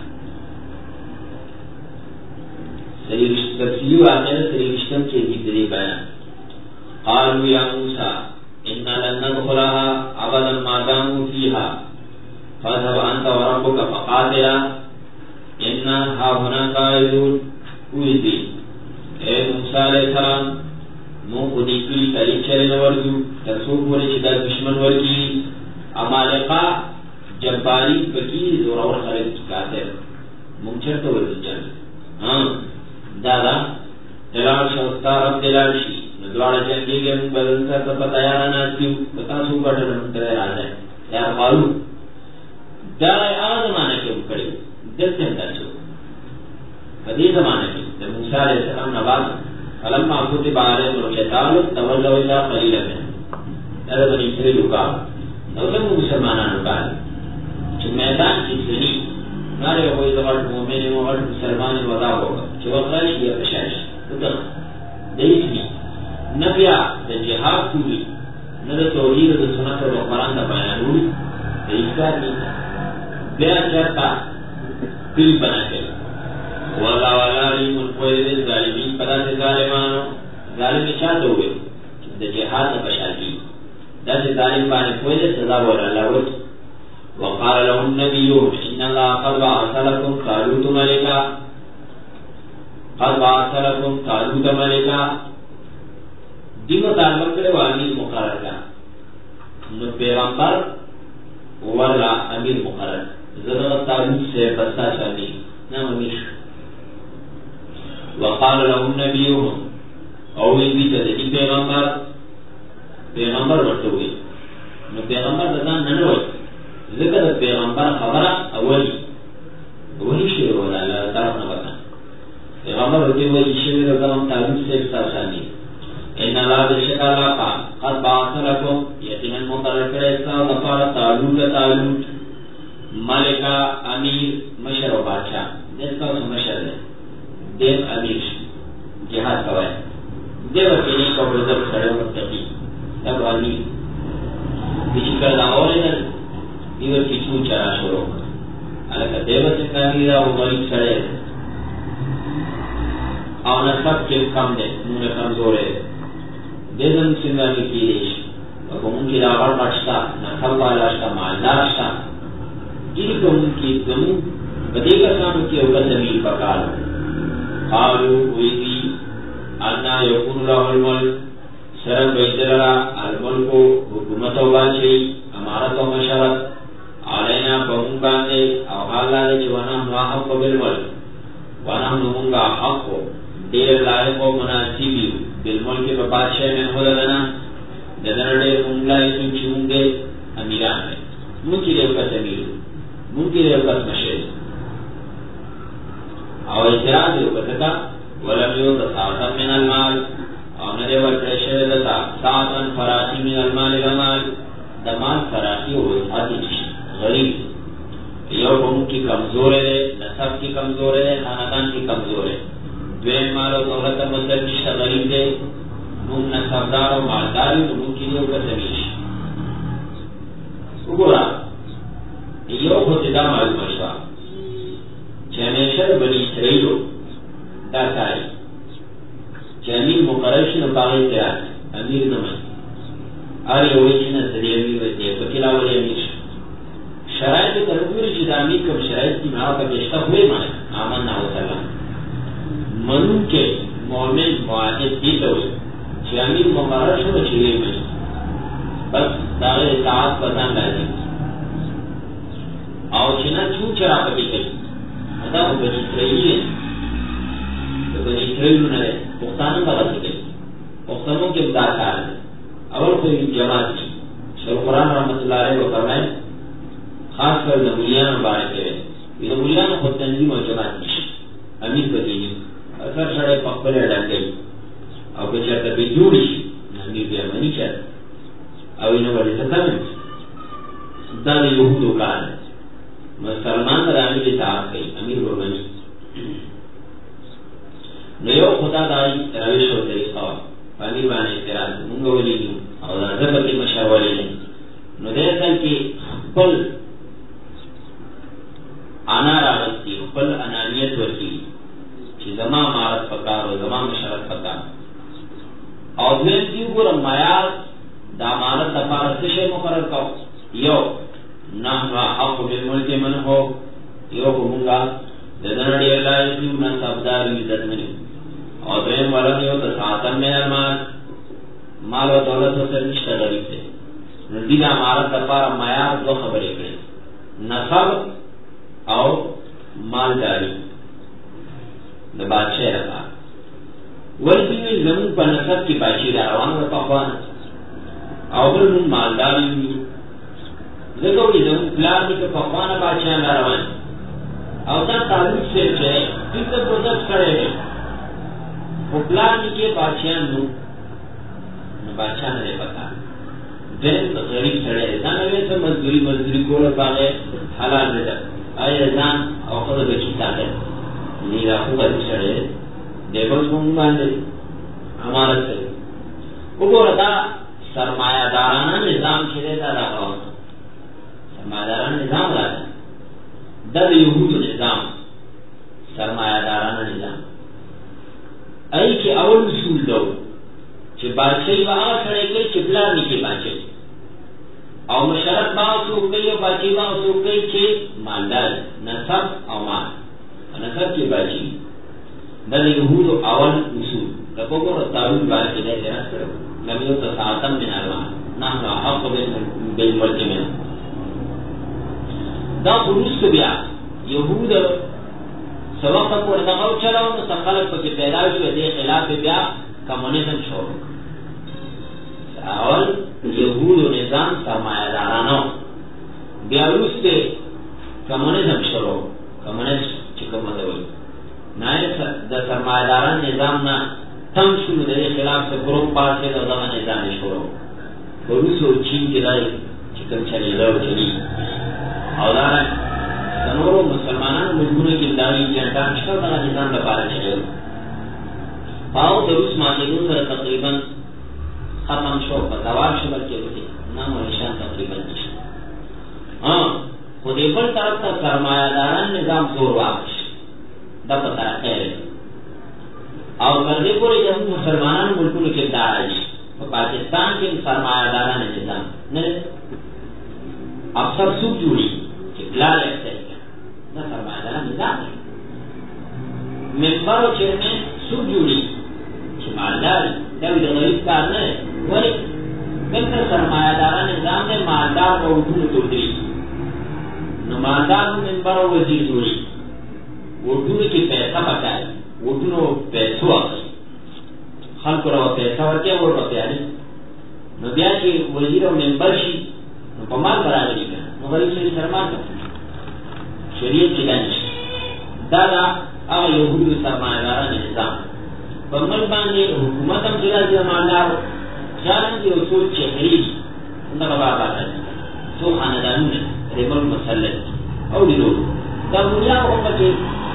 دلیل تفسیر آتے ہیں دلیل رشتہ کے ذکری بیان. قالوا یا موسیٰ انا لن ندخلها ابدا ما داموا فيها فاذهب انت وربك فقاتلا انا هاهنا قاعدون. کوئی اے موسیٰ علیہ السلام مو خودی کلی تاری چلے نوردو ترسوک ورے چدا دشمن ورکی امالقا جباری پکی زورور خرد کاتر ممچر تو ورکی جان دادا دلال شوستا رب دلال شی ندوارا جنگی گئے مو بدلتا تب تیارا ناسیو بتا سو کٹر منتظر آجائے یا قالو دارے آزمانے کے مکڑے دل سے اندر چھو قدی زمانے کی موسیٰ علیہ السلام نواز فلما كتب عليهم القتال تولوا إلا قليلا منهم. هذا بني إسرائيل قال لو لم مسلمانان قال چې میدان کې سړي ناره وایي د غړ مؤمن او غړ مسلمان ودا ہوگا چې وکړي یې پښاش وته دیسي نبیا د جهاد کوي نه د توحید او سنت او قرآن د بیانولو د اسلامي بیا چرتا دل بنا کړي والله والا علیم القوی الظالمین پدا سے ظالمانو ظالم چاہتے ہوئے د جهاد د پښاشي دا چې ظالم باندې کوئی سزا ورله وته. وقال له النبي إن الله قد بعث لكم طالوت ملكا دیمو تعلق کرے امیر مقرر کا نو پیغمبر ورلا امیر مقرر ضرورت طالوت سے بسا شامل نام امیر. وقال له النبي او وی ته دی پیغمبر ورته وی نو پیغمبر دان نه وای ذکر پیغمبر خبره اولی وہی شروع ہو رہا اللہ طرف نہ بتا پیغمبر ہوتے ہوئے شروع ہو گا تعلق سے سرسانی ان اللہ بشک اللہ کا قد بعث لكم یقینا مقرر کرے اس کا غفار تعلق ملکہ امیر مشر و بادشاہ جس کا مشر ہے دیو امیر جہاد کوائے دیو کینی کو بزرگ کھڑے متقی تب والی کسی کا لاہور ہے دیو کی چون چرا شروع الکه دیو څنګه میرا او غریب سره او نه سب کې کم دي موږ کمزور دي دیم څنګه کېږي او کوم کې راوړ پښتا نه خپل راشته مالدار شته دې کوم کې کوم بدې کسانو کې او کسمیر پکار قالو وی ان یکون له الملک سره بیترا الملک حکومت او باندې امارت او مشرت علینا بہم باندے او حالا دے چوانا ہوا حق بالملک وانا ہمونگا حق دیر لائق و مناسبی بالملک بپادشاہ میں خود لنا ددر دیر انگلائی سن چونگے امیران ہے منکی دیر کس امیر منکی دیر کس مشہر او اعتراض دیر کسکا ولم یو تصاعتا من المال او ندے ورکشر دتا ساعتا فراسی من المال غمال دمال فراسی ہوئی آتی چشی غریب یو قوم کی کمزور ہے نسب کی کمزور ہے خاندان کی کمزور ہے دویم مال و دولت مطلب نشتا غریب دے نوم نسبدار و مالداری نوم کی لیو کسمیش اگورا یو خود دا معلوم اشوا چہمیشر بنی اسرائیلو دا ساری چہمیر مقررشن و باغی تیار امیر نمائی آر یوی چینا سری امیر ویدی بکلا ولی امیر شرائط تربوری چیز امیر کم شرائط کی معاوہ کا گشتہ ہوئے مانے آمنا و سلام منون کے مومن معاہد دیتا ہوئے چی امیر مقرر شو چیوئے میں بس داغر اطاعت بزن لازم او چینا چون چرا پکی کئی ادا وہ بنی اسرائیلی ہے تو بنی اسرائیلو نہ رہے پختانوں کا غلط کئی پختانوں کے بداکار ہے اول کوئی جماعت کی شروع قرآن رحمت اللہ علیہ و فرمائے خاص کر نمولیان مبارک ہے یہ نمولیان خود تنظیم و جماعت نشی امیر بدینی اثر شڑے پکپل اڈان گئی او بچارتا بی جوڑی امیر بی امانی چاہتا او انہوں بڑی ستمن دان یہودو کار ہے مسلمان در امیر اطاعت گئی امیر برمانی نیو خدا دائی روش و طریقہ امیر بانے اعتراض منگا ولی نیو او در زبتی مشہر ولی نیو نو دیتا کہ خپل آنا راغستی خپل انانیت ورکی چی زمان مارت پکار و زمان مشرت پکار او دویم دیو گورم معیار دا مارت دفارت سشے مقرر کاؤ یو نحنا حق بالملک من ہو یو بمونگا ددنڈی اللہ یکیو نصابدار ویدت منیو او دویم ولم یو تساعتم من المال مال و دولت و سرنشت غریب سے ندی دا مارت دفار معیار دو خبر اکڑے نصب او مالداری دا بادشاہ رکھا ورزوی زمون پا نصب کی بادشاہ روان و پاکوانا او بلن مالداری ہوئی ذکروی زمون پلانی کا پاکوانا بادشاہ روان او تا تعلق سے چاہے جس سے پروزت کھڑے ہیں پلان کے بادشاہ نو بادشاہ نے پتا دین غریب سڑے ځان یې څه مزدوری کوله باغې حلال نه ده آیا ځان او خپل بچی ساته نه راخو به سړے دیو کوم باندې امانت وګوره دا سرمایہ دارانه نظام چې دا راغلی سرمایہ دارانه نظام راځي دا یهودو نظام سرمایہ دارانه نظام ای کې اول اصول دو چې بادشاہي به هغه سړی کوي چې پلان نه کوي بادشاہي او مشرف به هغه څوک کوي او بادشاہي به هغه څوک کوي چې مالدار نسب او مال نسب کې بادشاہي دا د یهودو اول اصول د وګوره تعلق باندې دی راځي لم يتساعتم من الوان نحن حق بالملك منه دا پروست بیا یهود سبق پورې دا او چلاو نو خلک پکې پیدا شو دي خلاف بیا کمونیزم شروع اول یهود نظام سرمایہ دارانو بیا وروسته کمونیزم شروع کمونیست چې کوم دی نه د سرمایہ داران نظام نه تم شروع د خلاف سے گروپ پاسه د دغه نظام شروع روس او چین کې راځي چې کوم چلی او دا نورو مسلمانانو ملکونو کې دایي جنټان شته دا نظام لپاره چلی پاو د روس ماجدون سره تقریبا ختم شو په دوام شو بلکې وتی نام او نشان تقریبا نشته خو دې بل طرف ته سرمایہ داران نظام زور واخیست دا پتا ہے اور کردے پورے جب مسلمانان ملکوں کے داعش پاکستان کے سرمایہ داران نظام نے اکثر سوکھ جوڑی کہ بلال ایسے نہ سرمایہ داران نظام ہے ممبر و چیئرمین سوکھ جوڑی کہ مالدار جب غریب کار نے وہی بہتر سرمایہ داران نظام نے مالدار و اردو توڑی نمائندار ممبر و وزیر جوڑی اردو کی پیسہ بچائے اردو پیسو آخری خلق رو پیسہ ورکے وہ روپیہ نہیں نو بیا کی وزیر و ممبر شی نو پمال برابری کا نو غریب سے سرمان کرتا شریعت کی دانش دادا اگر یہود سرمایہ داران نظام پمال باندے حکومت ہم جلا جی مالدار جانن کی اصول چہری انہا بابا ہے سو خاندانوں نے ریمل مسلط او دیرو دا مجھا ہوگا کہ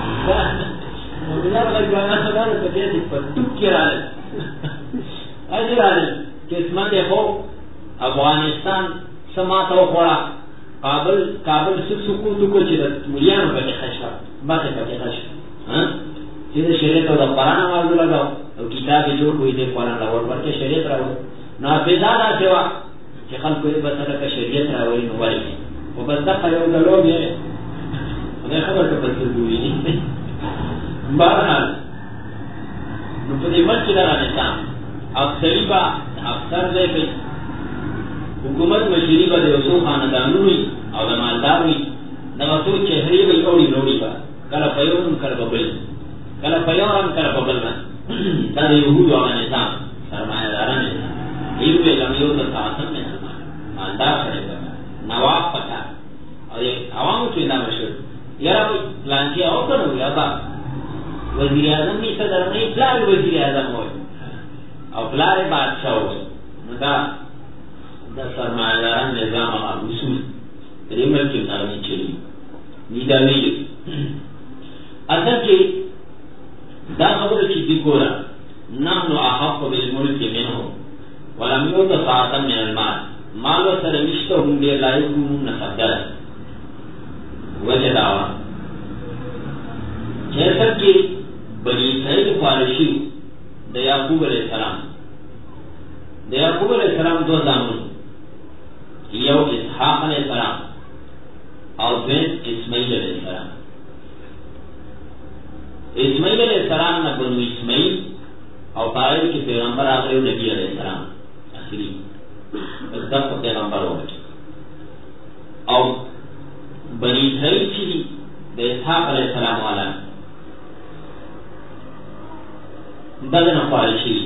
مجھا غریبانا سنان پتے دی پر ٹک کی رالے ایسی رالے قسمت ہو افغانستان سماتا و خورا کابل سکوتو کو چیزا ملیانو پتے خشا باتے پتے خشا چیزا شریعت و دا قرآن آوازو لگاو او کتابی جوڑ کوئی دے قرآن لگاو پرتے شریعت راو نافذادا سوا چی خلق کوئی بسرکا شریعت راوی نوالی و بس دقا یو دلو بیرے انہیں خبر کا بس دوئی بہرحال نو پدی مچ لگا نظام اکثری با اکثر دے پہ حکومت مشری با دے وسو خاندانو ہوئی او دمالدار ہوئی نغسو چہری بھئی اوڑی لوڑی با کلا پیورم کلا ببل کلا پیورم کلا ببل با تا دے یہود والا نظام سرمایہ داران نظام ایلوے لمیو تا ساسم میں مالدار کھڑے با نواب پتا اور یہ عوامو چوئی نام شد یارا پلانچی او کنو یا با وزیر اعظم نہیں صدر نہیں پلار وزیر اعظم ہوئے اور پلار بادشاہ ہوئے دا سرمایہ داران نظام اصول ریمل کی نارمی چلی نیداوی اصل کی دا خبر چیزی گورا نحن احق بالملک منہو ولم یوت ساعتا من المال مال و سرمشتہ ہوں بے لائکون نصب در وجہ دعویٰ جیسا کہ بنی اسرائیل فارشی دا یعقوب علیہ السلام دو زامن یو اسحاق علیہ السلام اور دوین اسماعیل علیہ السلام. اسماعیل علیہ السلام نہ بنو اسماعیل اور پائے کہ پیغمبر آخری نبی علیہ السلام آخری دس پیغمبر ہو گئے اور بنی اسرائیل کی اسحاق علیہ السلام والا دغه فارشی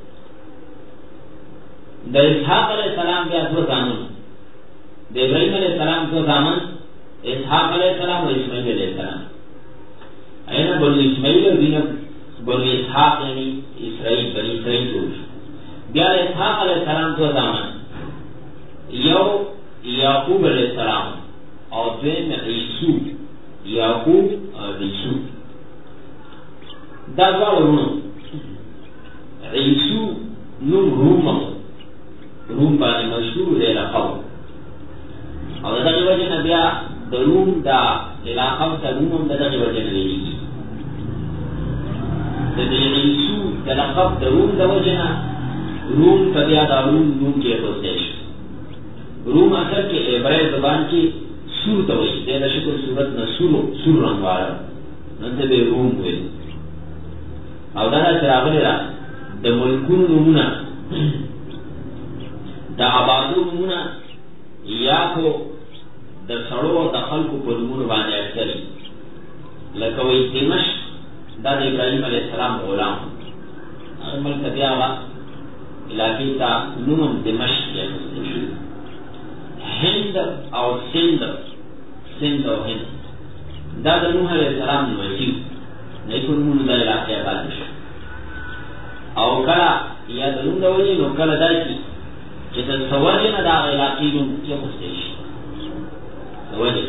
د اسحاق علیہ السلام بیا دو زامن د ابراہیم علیہ السلام دو زامن اسحاق علیہ السلام و اسماعیل علیہ السلام اینا بنو اسماعیل و دین بنو اسحاق یعنی اسرائیل بنی اسرائیل جوړ شو. بیا اسحاق علیہ السلام تو زمان یو یعقوب علیہ السلام او دویم عیسو، یعقوب او عیسو دا دوار رونو. عیسو نوم روم باندې مشهور دی لقب، او دغه وجه نه بیا د روم دا علاقه ته روم د دغه وجه نه ویلي. د دې عیسو د لقب د روم د وجه نه روم ته بیا دا روم نوم کېښودل شي. روم اصل کې عبری زبان کې سور ته وایي، د شکل صورت نه سور رنګ واړه نن ته به روم وایي. او دا چې راغلی را د ملکونو نومونه د آبادو نومونه یا خو د سړو او د خلکو په نومونو باندې اکثري، لکه وایي دمشق دا د ابراهیم علیه السلام غلام، هغه ملک ته بیا هغه علاقې ته نوم هم دمشق کېښودل شو. هند او سند او هند دا د نوح علیه السلام نومتي نیکو نومونو د علاقې پاتې شو. او کله یا د نوم د وجې نو کله داسې چې د څه وجې نه د هغه علاقې نوم کېښودل شي، د وجې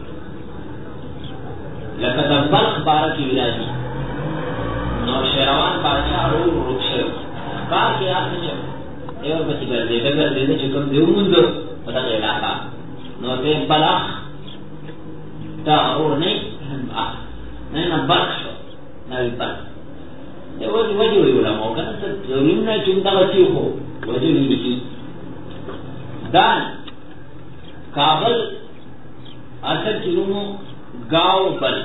لکه د بلخ باره کې راځي نو شیروان بادشاه ورک شوی، ښکار کې هغه چې دی ورپسې ګرځېده چې کوم دی وموندو په دغه علاقه نو ته بلخ دا اور نه بلخ شو، نوی بلخ دی وجه وی علماء کنه څه ضروري نه چې دغه څه خو وجه ویلي. دا کابل اصل کې نومو گاوبل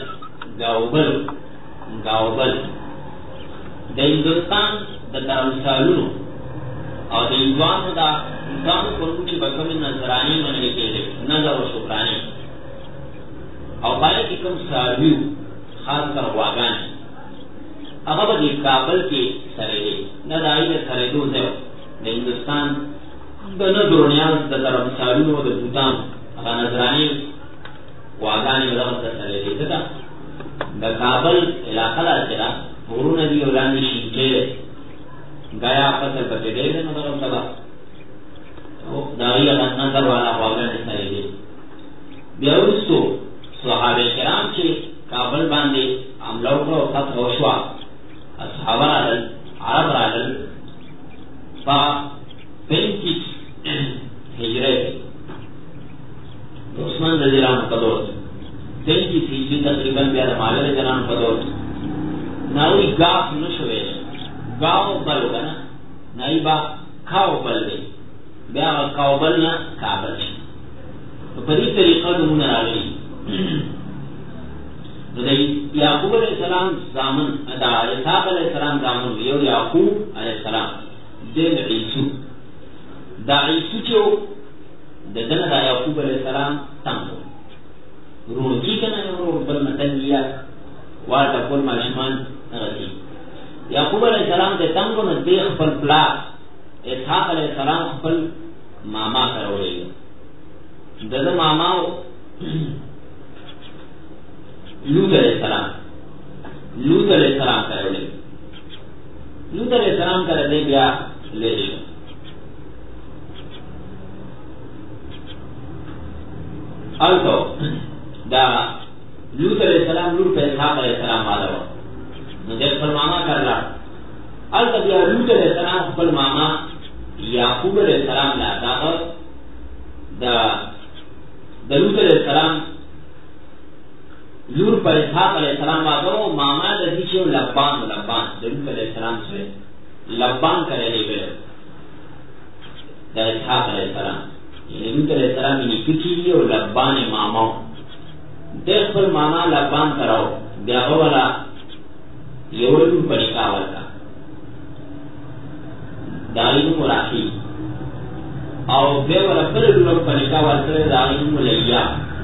د هندوستان د دارالسالونو او د هندوانو دا هندوانو پر چې به کومې نظرانې منلې کېدې، نظر او شکرانې، او باید کې کوم څاروي خاص کر غواګانې هغه به د کابل کې سرېدې، نه د هغې د سرېدو ځای د هندوستان د نظر و نیاز د دارالسالونو او د بوتانو هغه نظرانې غواګانې به دغه ته سرېدې. ځکه د کابل علاقه داسې ده غرونه دي او لاندې شینکۍ دی، گیا فصل پکې ډېر دی، نو دغه ته به د هغې هغه نظر والا غواګانې سرېدې. بیا وروستو صحابه کرام چې کابل باندې حمله وکړه او فتح وشوه، اصحابه راغلل، عرب راغلل په 35 هجرۍ کې د عثمان رضی الله عنه په دور 35 هجري تقریبا بیا د معاویه رضی الله عنه په دور ناوی گاف نشو ویلی، گاو بل که نه نایی با کاو بل دی، بیا کاو بل نه کابل شي. په دې طریقه نمونه راغلي. د یعقوب علیه السلام زامن د اسحاق علیه السلام زامن یو یعقوب علیه السلام دیم عیسو. دا عیسو چې د دنه د یعقوب علیه السلام تنګ رونکی که نه ورور بل نه تنګ یا واټه ټول ماشومان هغسې یعقوب علیه السلام د تنګو نه دې خپل پلار اسحاق علیه السلام خپل ماما سره ولېږه. د ده ماما لوط علیہ السلام سره ولېږه. لوط علیہ السلام سره دی بیا لوی شو. هلته دا لوط علیہ السلام لور په اسحاق علیہ السلام واده وه، نو دی خپل ماما کره لاړ. هلته بیا لوط علیہ السلام خپل ماما یعقوب علیہ السلام لا دغه د لوط علیہ السلام لور پر اسحاق علیہ السلام واده وه. ماما د دې چې لبان د لوط علیہ السلام سره لبان کرے لېږلی د اسحاق علیہ السلام، یعنی لوط علیہ السلام یې نیکه کېږي او لبان یې ماما و. د خپل ماما لبان ته راو، بیا هغه والا یوه لور په نکاح ورکړه، د هغې نوم راخي، او بیا والا بله لور په نکاح ورکړی، د هغې نوم لیا.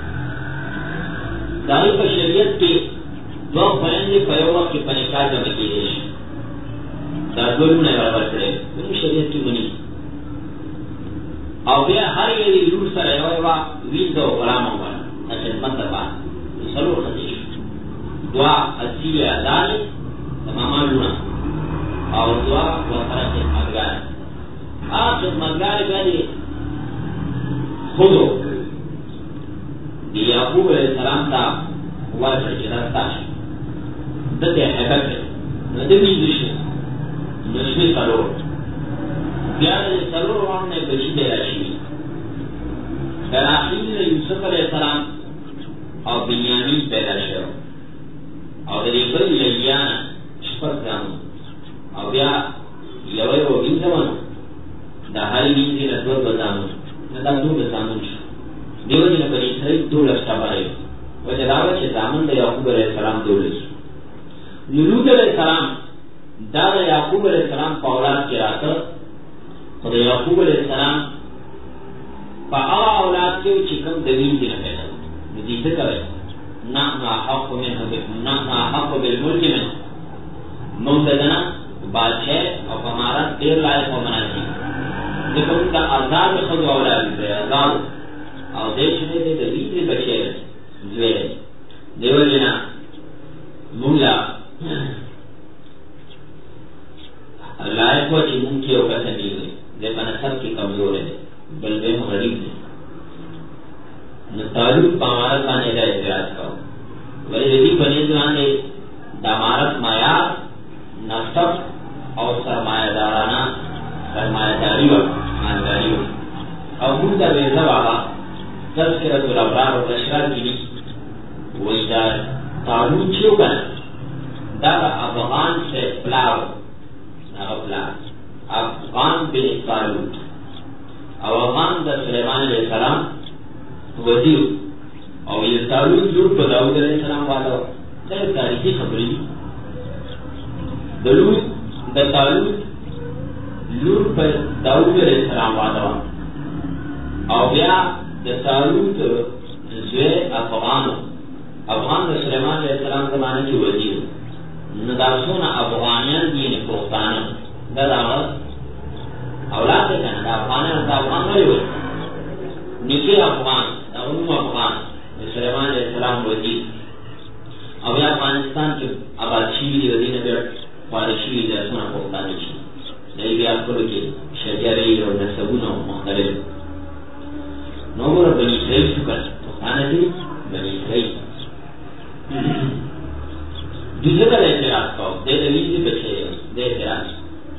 د هغې په شریعت کې دوه خویندې په یو وخت کې په نکاح جمع کېدی شي، دا دوه نومونه یې ورکړی، زموږ شریعت کې مني. او بیا هر یوې لور سره یوه وینځه او غلام وکړه د خدمت دپاره، څلور ښځې شو، دوه اصیلې ازادې تماما لونا او دعا وطرح خدمتگار خدمتگار گلی خودو دی یعقوب علیہ السلام تا واجر جنستاش دتے حبت ندمی دشن نشمی سلور بیار سلور واننے بچی دے راشی براخیل یوسف علیہ السلام او بنیامین پیدا شو او دری بل لیانا شپت زامن او بیا یوی و بین زمان دا حالی نیزی ندور بزامن ندا دو بزامن شو دیو جن بنی اسرائیل دو لشتا بارے وجہ داوہ چھ زامن دا یعقوب علیہ السلام دو لشتا لوط علیہ السلام دا یعقوب علیہ السلام پا اولاد کی راتا خود یعقوب علیہ السلام پا اولاد کے چکم دوین کی نفیدہ مجیسے کرے نحن حق بالملک میں ممتدنا بادشاہ اور ہمارا دیر لائق و مناسی لیکن ان کا آزاد خود اولاد ہے آزاد اور دیش میں دے دوین بچے زویرے دیو جنا مولا لائق و چی ممکی او کسا نہیں ہوئی دیکھا نصر کی کمزور ہے بلبے غریب ہے تعلق پامارت بانے دا اعتراض کرو ولی رضی پنیزوانے دامارت مایار نصف اور سرمایہ دارانا سرمایہ داری وقت اور مجھ دا بیزا بابا تذکرت الابرار و تشرار کی وہی دا تعلق چھو کنا دا افغان سے پلاو افغان بن تعلق افغان دا سلیمان علیہ السلام وزیر او یہ تعلق جوڑ پا داود علیہ السلام والا دا تاریخی خبری دا تعلق جوڑ پا داود علیہ السلام والا او بیا دا تعلق زوے افغان دا سلیمان علیہ السلام زمانے کی وزیر نداسون افغانیان دین پختانا دا داغت اولاد کنا دا افغانیان دا افغان گئی ہوئی نکی افغان دا ام افغان سلیمان علیہ السلام وزیر اب یا افغانستان کی آباد شیوی دی وزیر بیٹ فارشیوی دی سونا پختانی چی نئی بیا کرو کی شجری اور نسبون مختلف نومر بنی اسرائیل شکر پختانا دی بنی اسرائیل دوسرے کا اعتراض کرو دے دلیل بچے دے اعتراض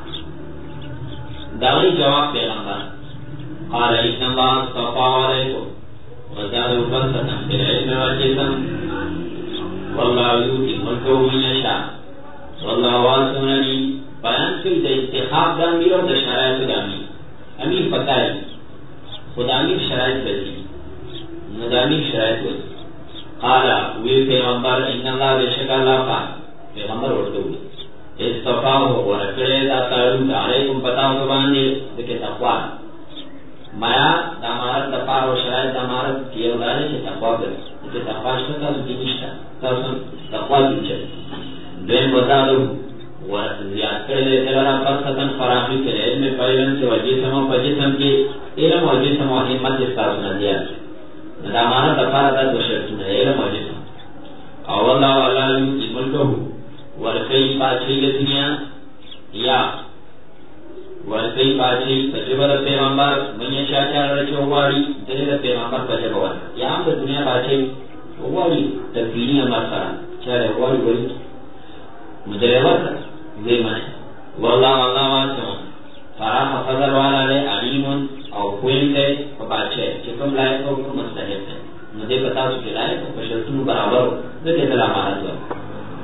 داوری جواب پیغمبر قال ان اللہ اصطفى علیکم وزادہ بسطا فی العلم والجسم واللہ یؤتی ملکہ من یشاء واللہ واسع علیم بیان کی دا انتخاب دا امیر اور دا شرائط دا امیر پتہ ہے خدا امیر شرائط بزی ندامیر شرائط بزی قالا وی پیغمبر ان اللہ بشک اللہ کا پیغمبر اردو استفاہ ورکڑے دا تعلق علیکم پتا ہو باندے دکے تقوی مایا دامارت دفار و شرائط دامارت کیا ادارے چھے تقوی کرے دکے تقوی شکتا سو جنشتا تاثن تقوی جنچے دوین وزادو ورزیاد کردے تلارا فرصتاً فراہمی کرے علم پریون سے وجیسم و پجیسم کے علم و جسم و حمت استاسنا دیا دامارت دفار دا دو شرطن ہے علم و جسم اولا والا یوتی ملکہو ورقی پاچھی دنیا یا ورقی پاچھی تجربہ پیغمبر منی شاچار رچو واری دلیل پیغمبر تجربہ واری یا ہم دنیا پاچھی واری تکینی امر سرا چارے واری واری مجرے وقت وی منے واللہ واللہ واسعون فراح فضل والا لے علیمون او کوئن دے پاچھے چکم لائے تو کم مستحب ہے مجھے بتا سکے لائے تو پشرتون برابر ہو دے دل آمارت ہو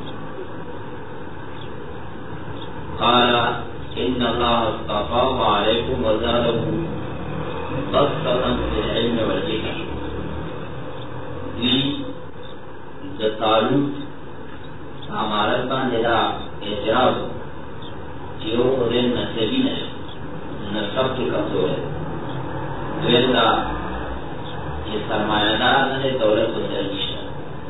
قال ان اللہ اصطفاہ علیکم وزادہ بسطا فی العلم والجسم دی دا تعلق ہمارت باندے دا اعتراض ہو چیو خودین نسلی نسب کی کمزور ہے دوین دا یہ سرمایہ دار نے دولت کو سرگیشتا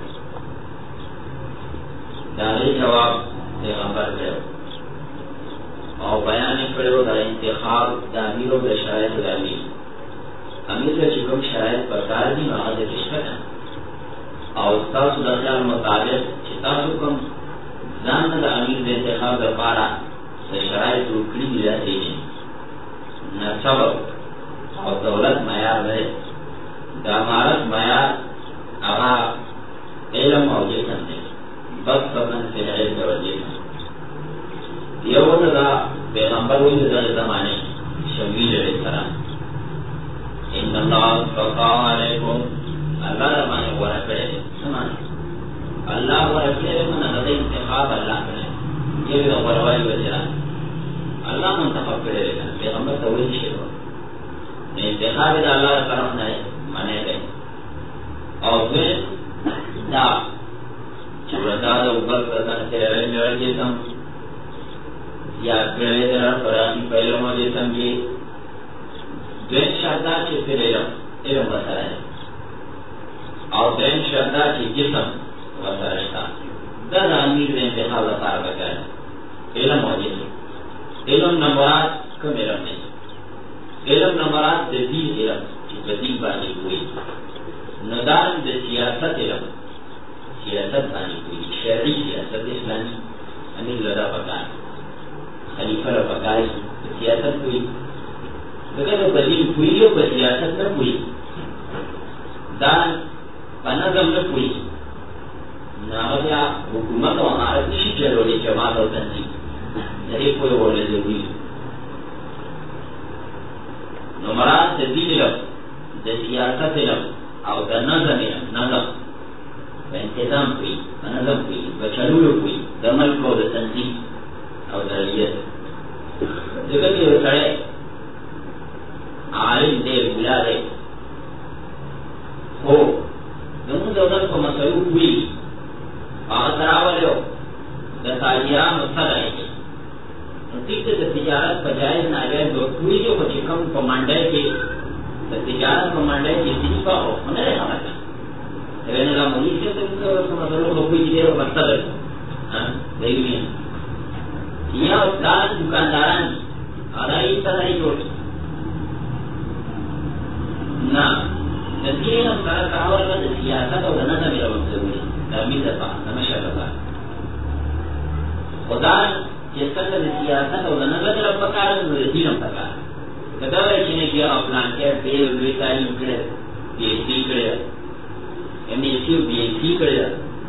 داغی جواب پیغمبر کرو اور بیان کرو دا انتخاب دا امیر و دا شرائط دا امیر کا چکم شرائط پرکار دی مغاد کشکت ہے اور استاس دا خیال مطابق چتاسو کم ځان د امیر د انتخاب لپاره څه شرایط وکړي دي داسې نسب او دولت معیار دی د امارت معیار هغه علم او جسم دی بس فمن فی العلم والجسم یو دا پیغمبر وی د زمانه شمیل علیہ السلام ان اللہ اصطفى علیکم اللہ رمانے ورہ کرے سمانے اللہ ورہ کرے من غد انتخاب اللہ کرے یہ وروائی وجہ اللہ منتخب کرے لیکن پیغمبر تو وہی شروع انتخاب دا اللہ طرف نہ مانے گئے اور پھر دا چورتا دا اوپر کرتا ہے میرا جسم یا کرے دا قرآن پہلے مجھے سمجھے دوین شرطا چی پھر علم وسر ہے اور دوین شرطا چی جسم وسر ہے دا امیر دا انتخاب لطار بکر ہے علم و جسم علم نمبرات کم علم نہیں علم نمبرات دا دین علم چی بدین بانی ہوئی ندان دا سیاست علم سیاست بانی ہوئی شرعی سیاست اسلامی امیر لدا بکر خلیفہ را پکاری سیاست ہوئی دکھا بدین ہوئی ہو پر سیاست نہ ہوئی دان پنظم نہ ہوئی ناغذا حکومت و امارت نشی چلولی جماعت و تنظیم نری کوئی بولے ضروری نمرات دا دین علم دا سیاست علم او دا نظم علم نظم با انتظام ہوئی نظم ہوئی بچلولو ہوئی دا ملک و دا تنظیم او دا ریت دکھا کہ سڑے عالم دے بلا دے ہو دمون دولت کو مسئلو ہوئی آتراولے ہو دا تاجیان و صد آئے گے نتیق دا تجارت پجائز ناگئے دو ہوئی جو کچھ کم کمانڈے کے دا تجارت کمانڈے کے دن پا ہو انہیں رہا مطلب تبین اللہ مولی سے تو مسئلو کو کوئی جدے ہو بستا دے دیگوی ہیں یا دان دکانداران آدائی تنہی جوڑی نا نتیجه هم سره کاول د سیاست او د نظم یو ضروري د امید په نمشه لپاره خدا چې څنګه د سیاست او د نظم لپاره کار د دین په کار کدا وایي چې یو پلان کې به وی تعلیم کړي پی ایچ ڈی کړي M S C P H D کړي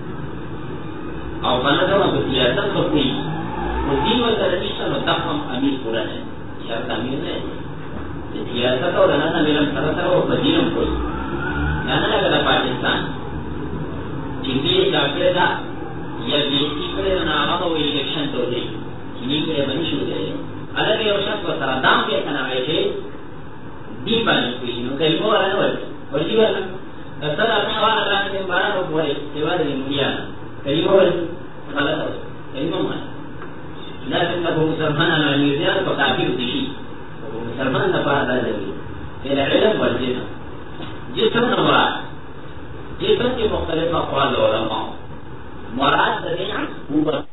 او باندې دا په سیاست په کوي او دین ورته نشته نو تفهم امیر پورا نه شرط امیر نه سیاست اور نہ علم سرسر اور بدینم کوئی نہ لگا پاکستان چنگی جاکڑے دا یا بیسی کرے نہ آغا وہ الیکشن تو دے چنگی کرے بنی شروع دے الگ یہ شخص کو سرادام کے کناوے تھے دی بانی کوئی نو کلمو والا نہ ہوئی ورجی والا کسر اپنے والا رانی کے بارہ رو بھوئے سیوا دے مولیا کلمو والا غلط ہو کلمو والا نہ سکتا وہ مسلمان آنا میوزیان کو کافی ہوتی مسلمان نفاہ دا جبی پھر علم والجسم جسم نمرات جسم کی مختلف اقوال علماء مراد دینا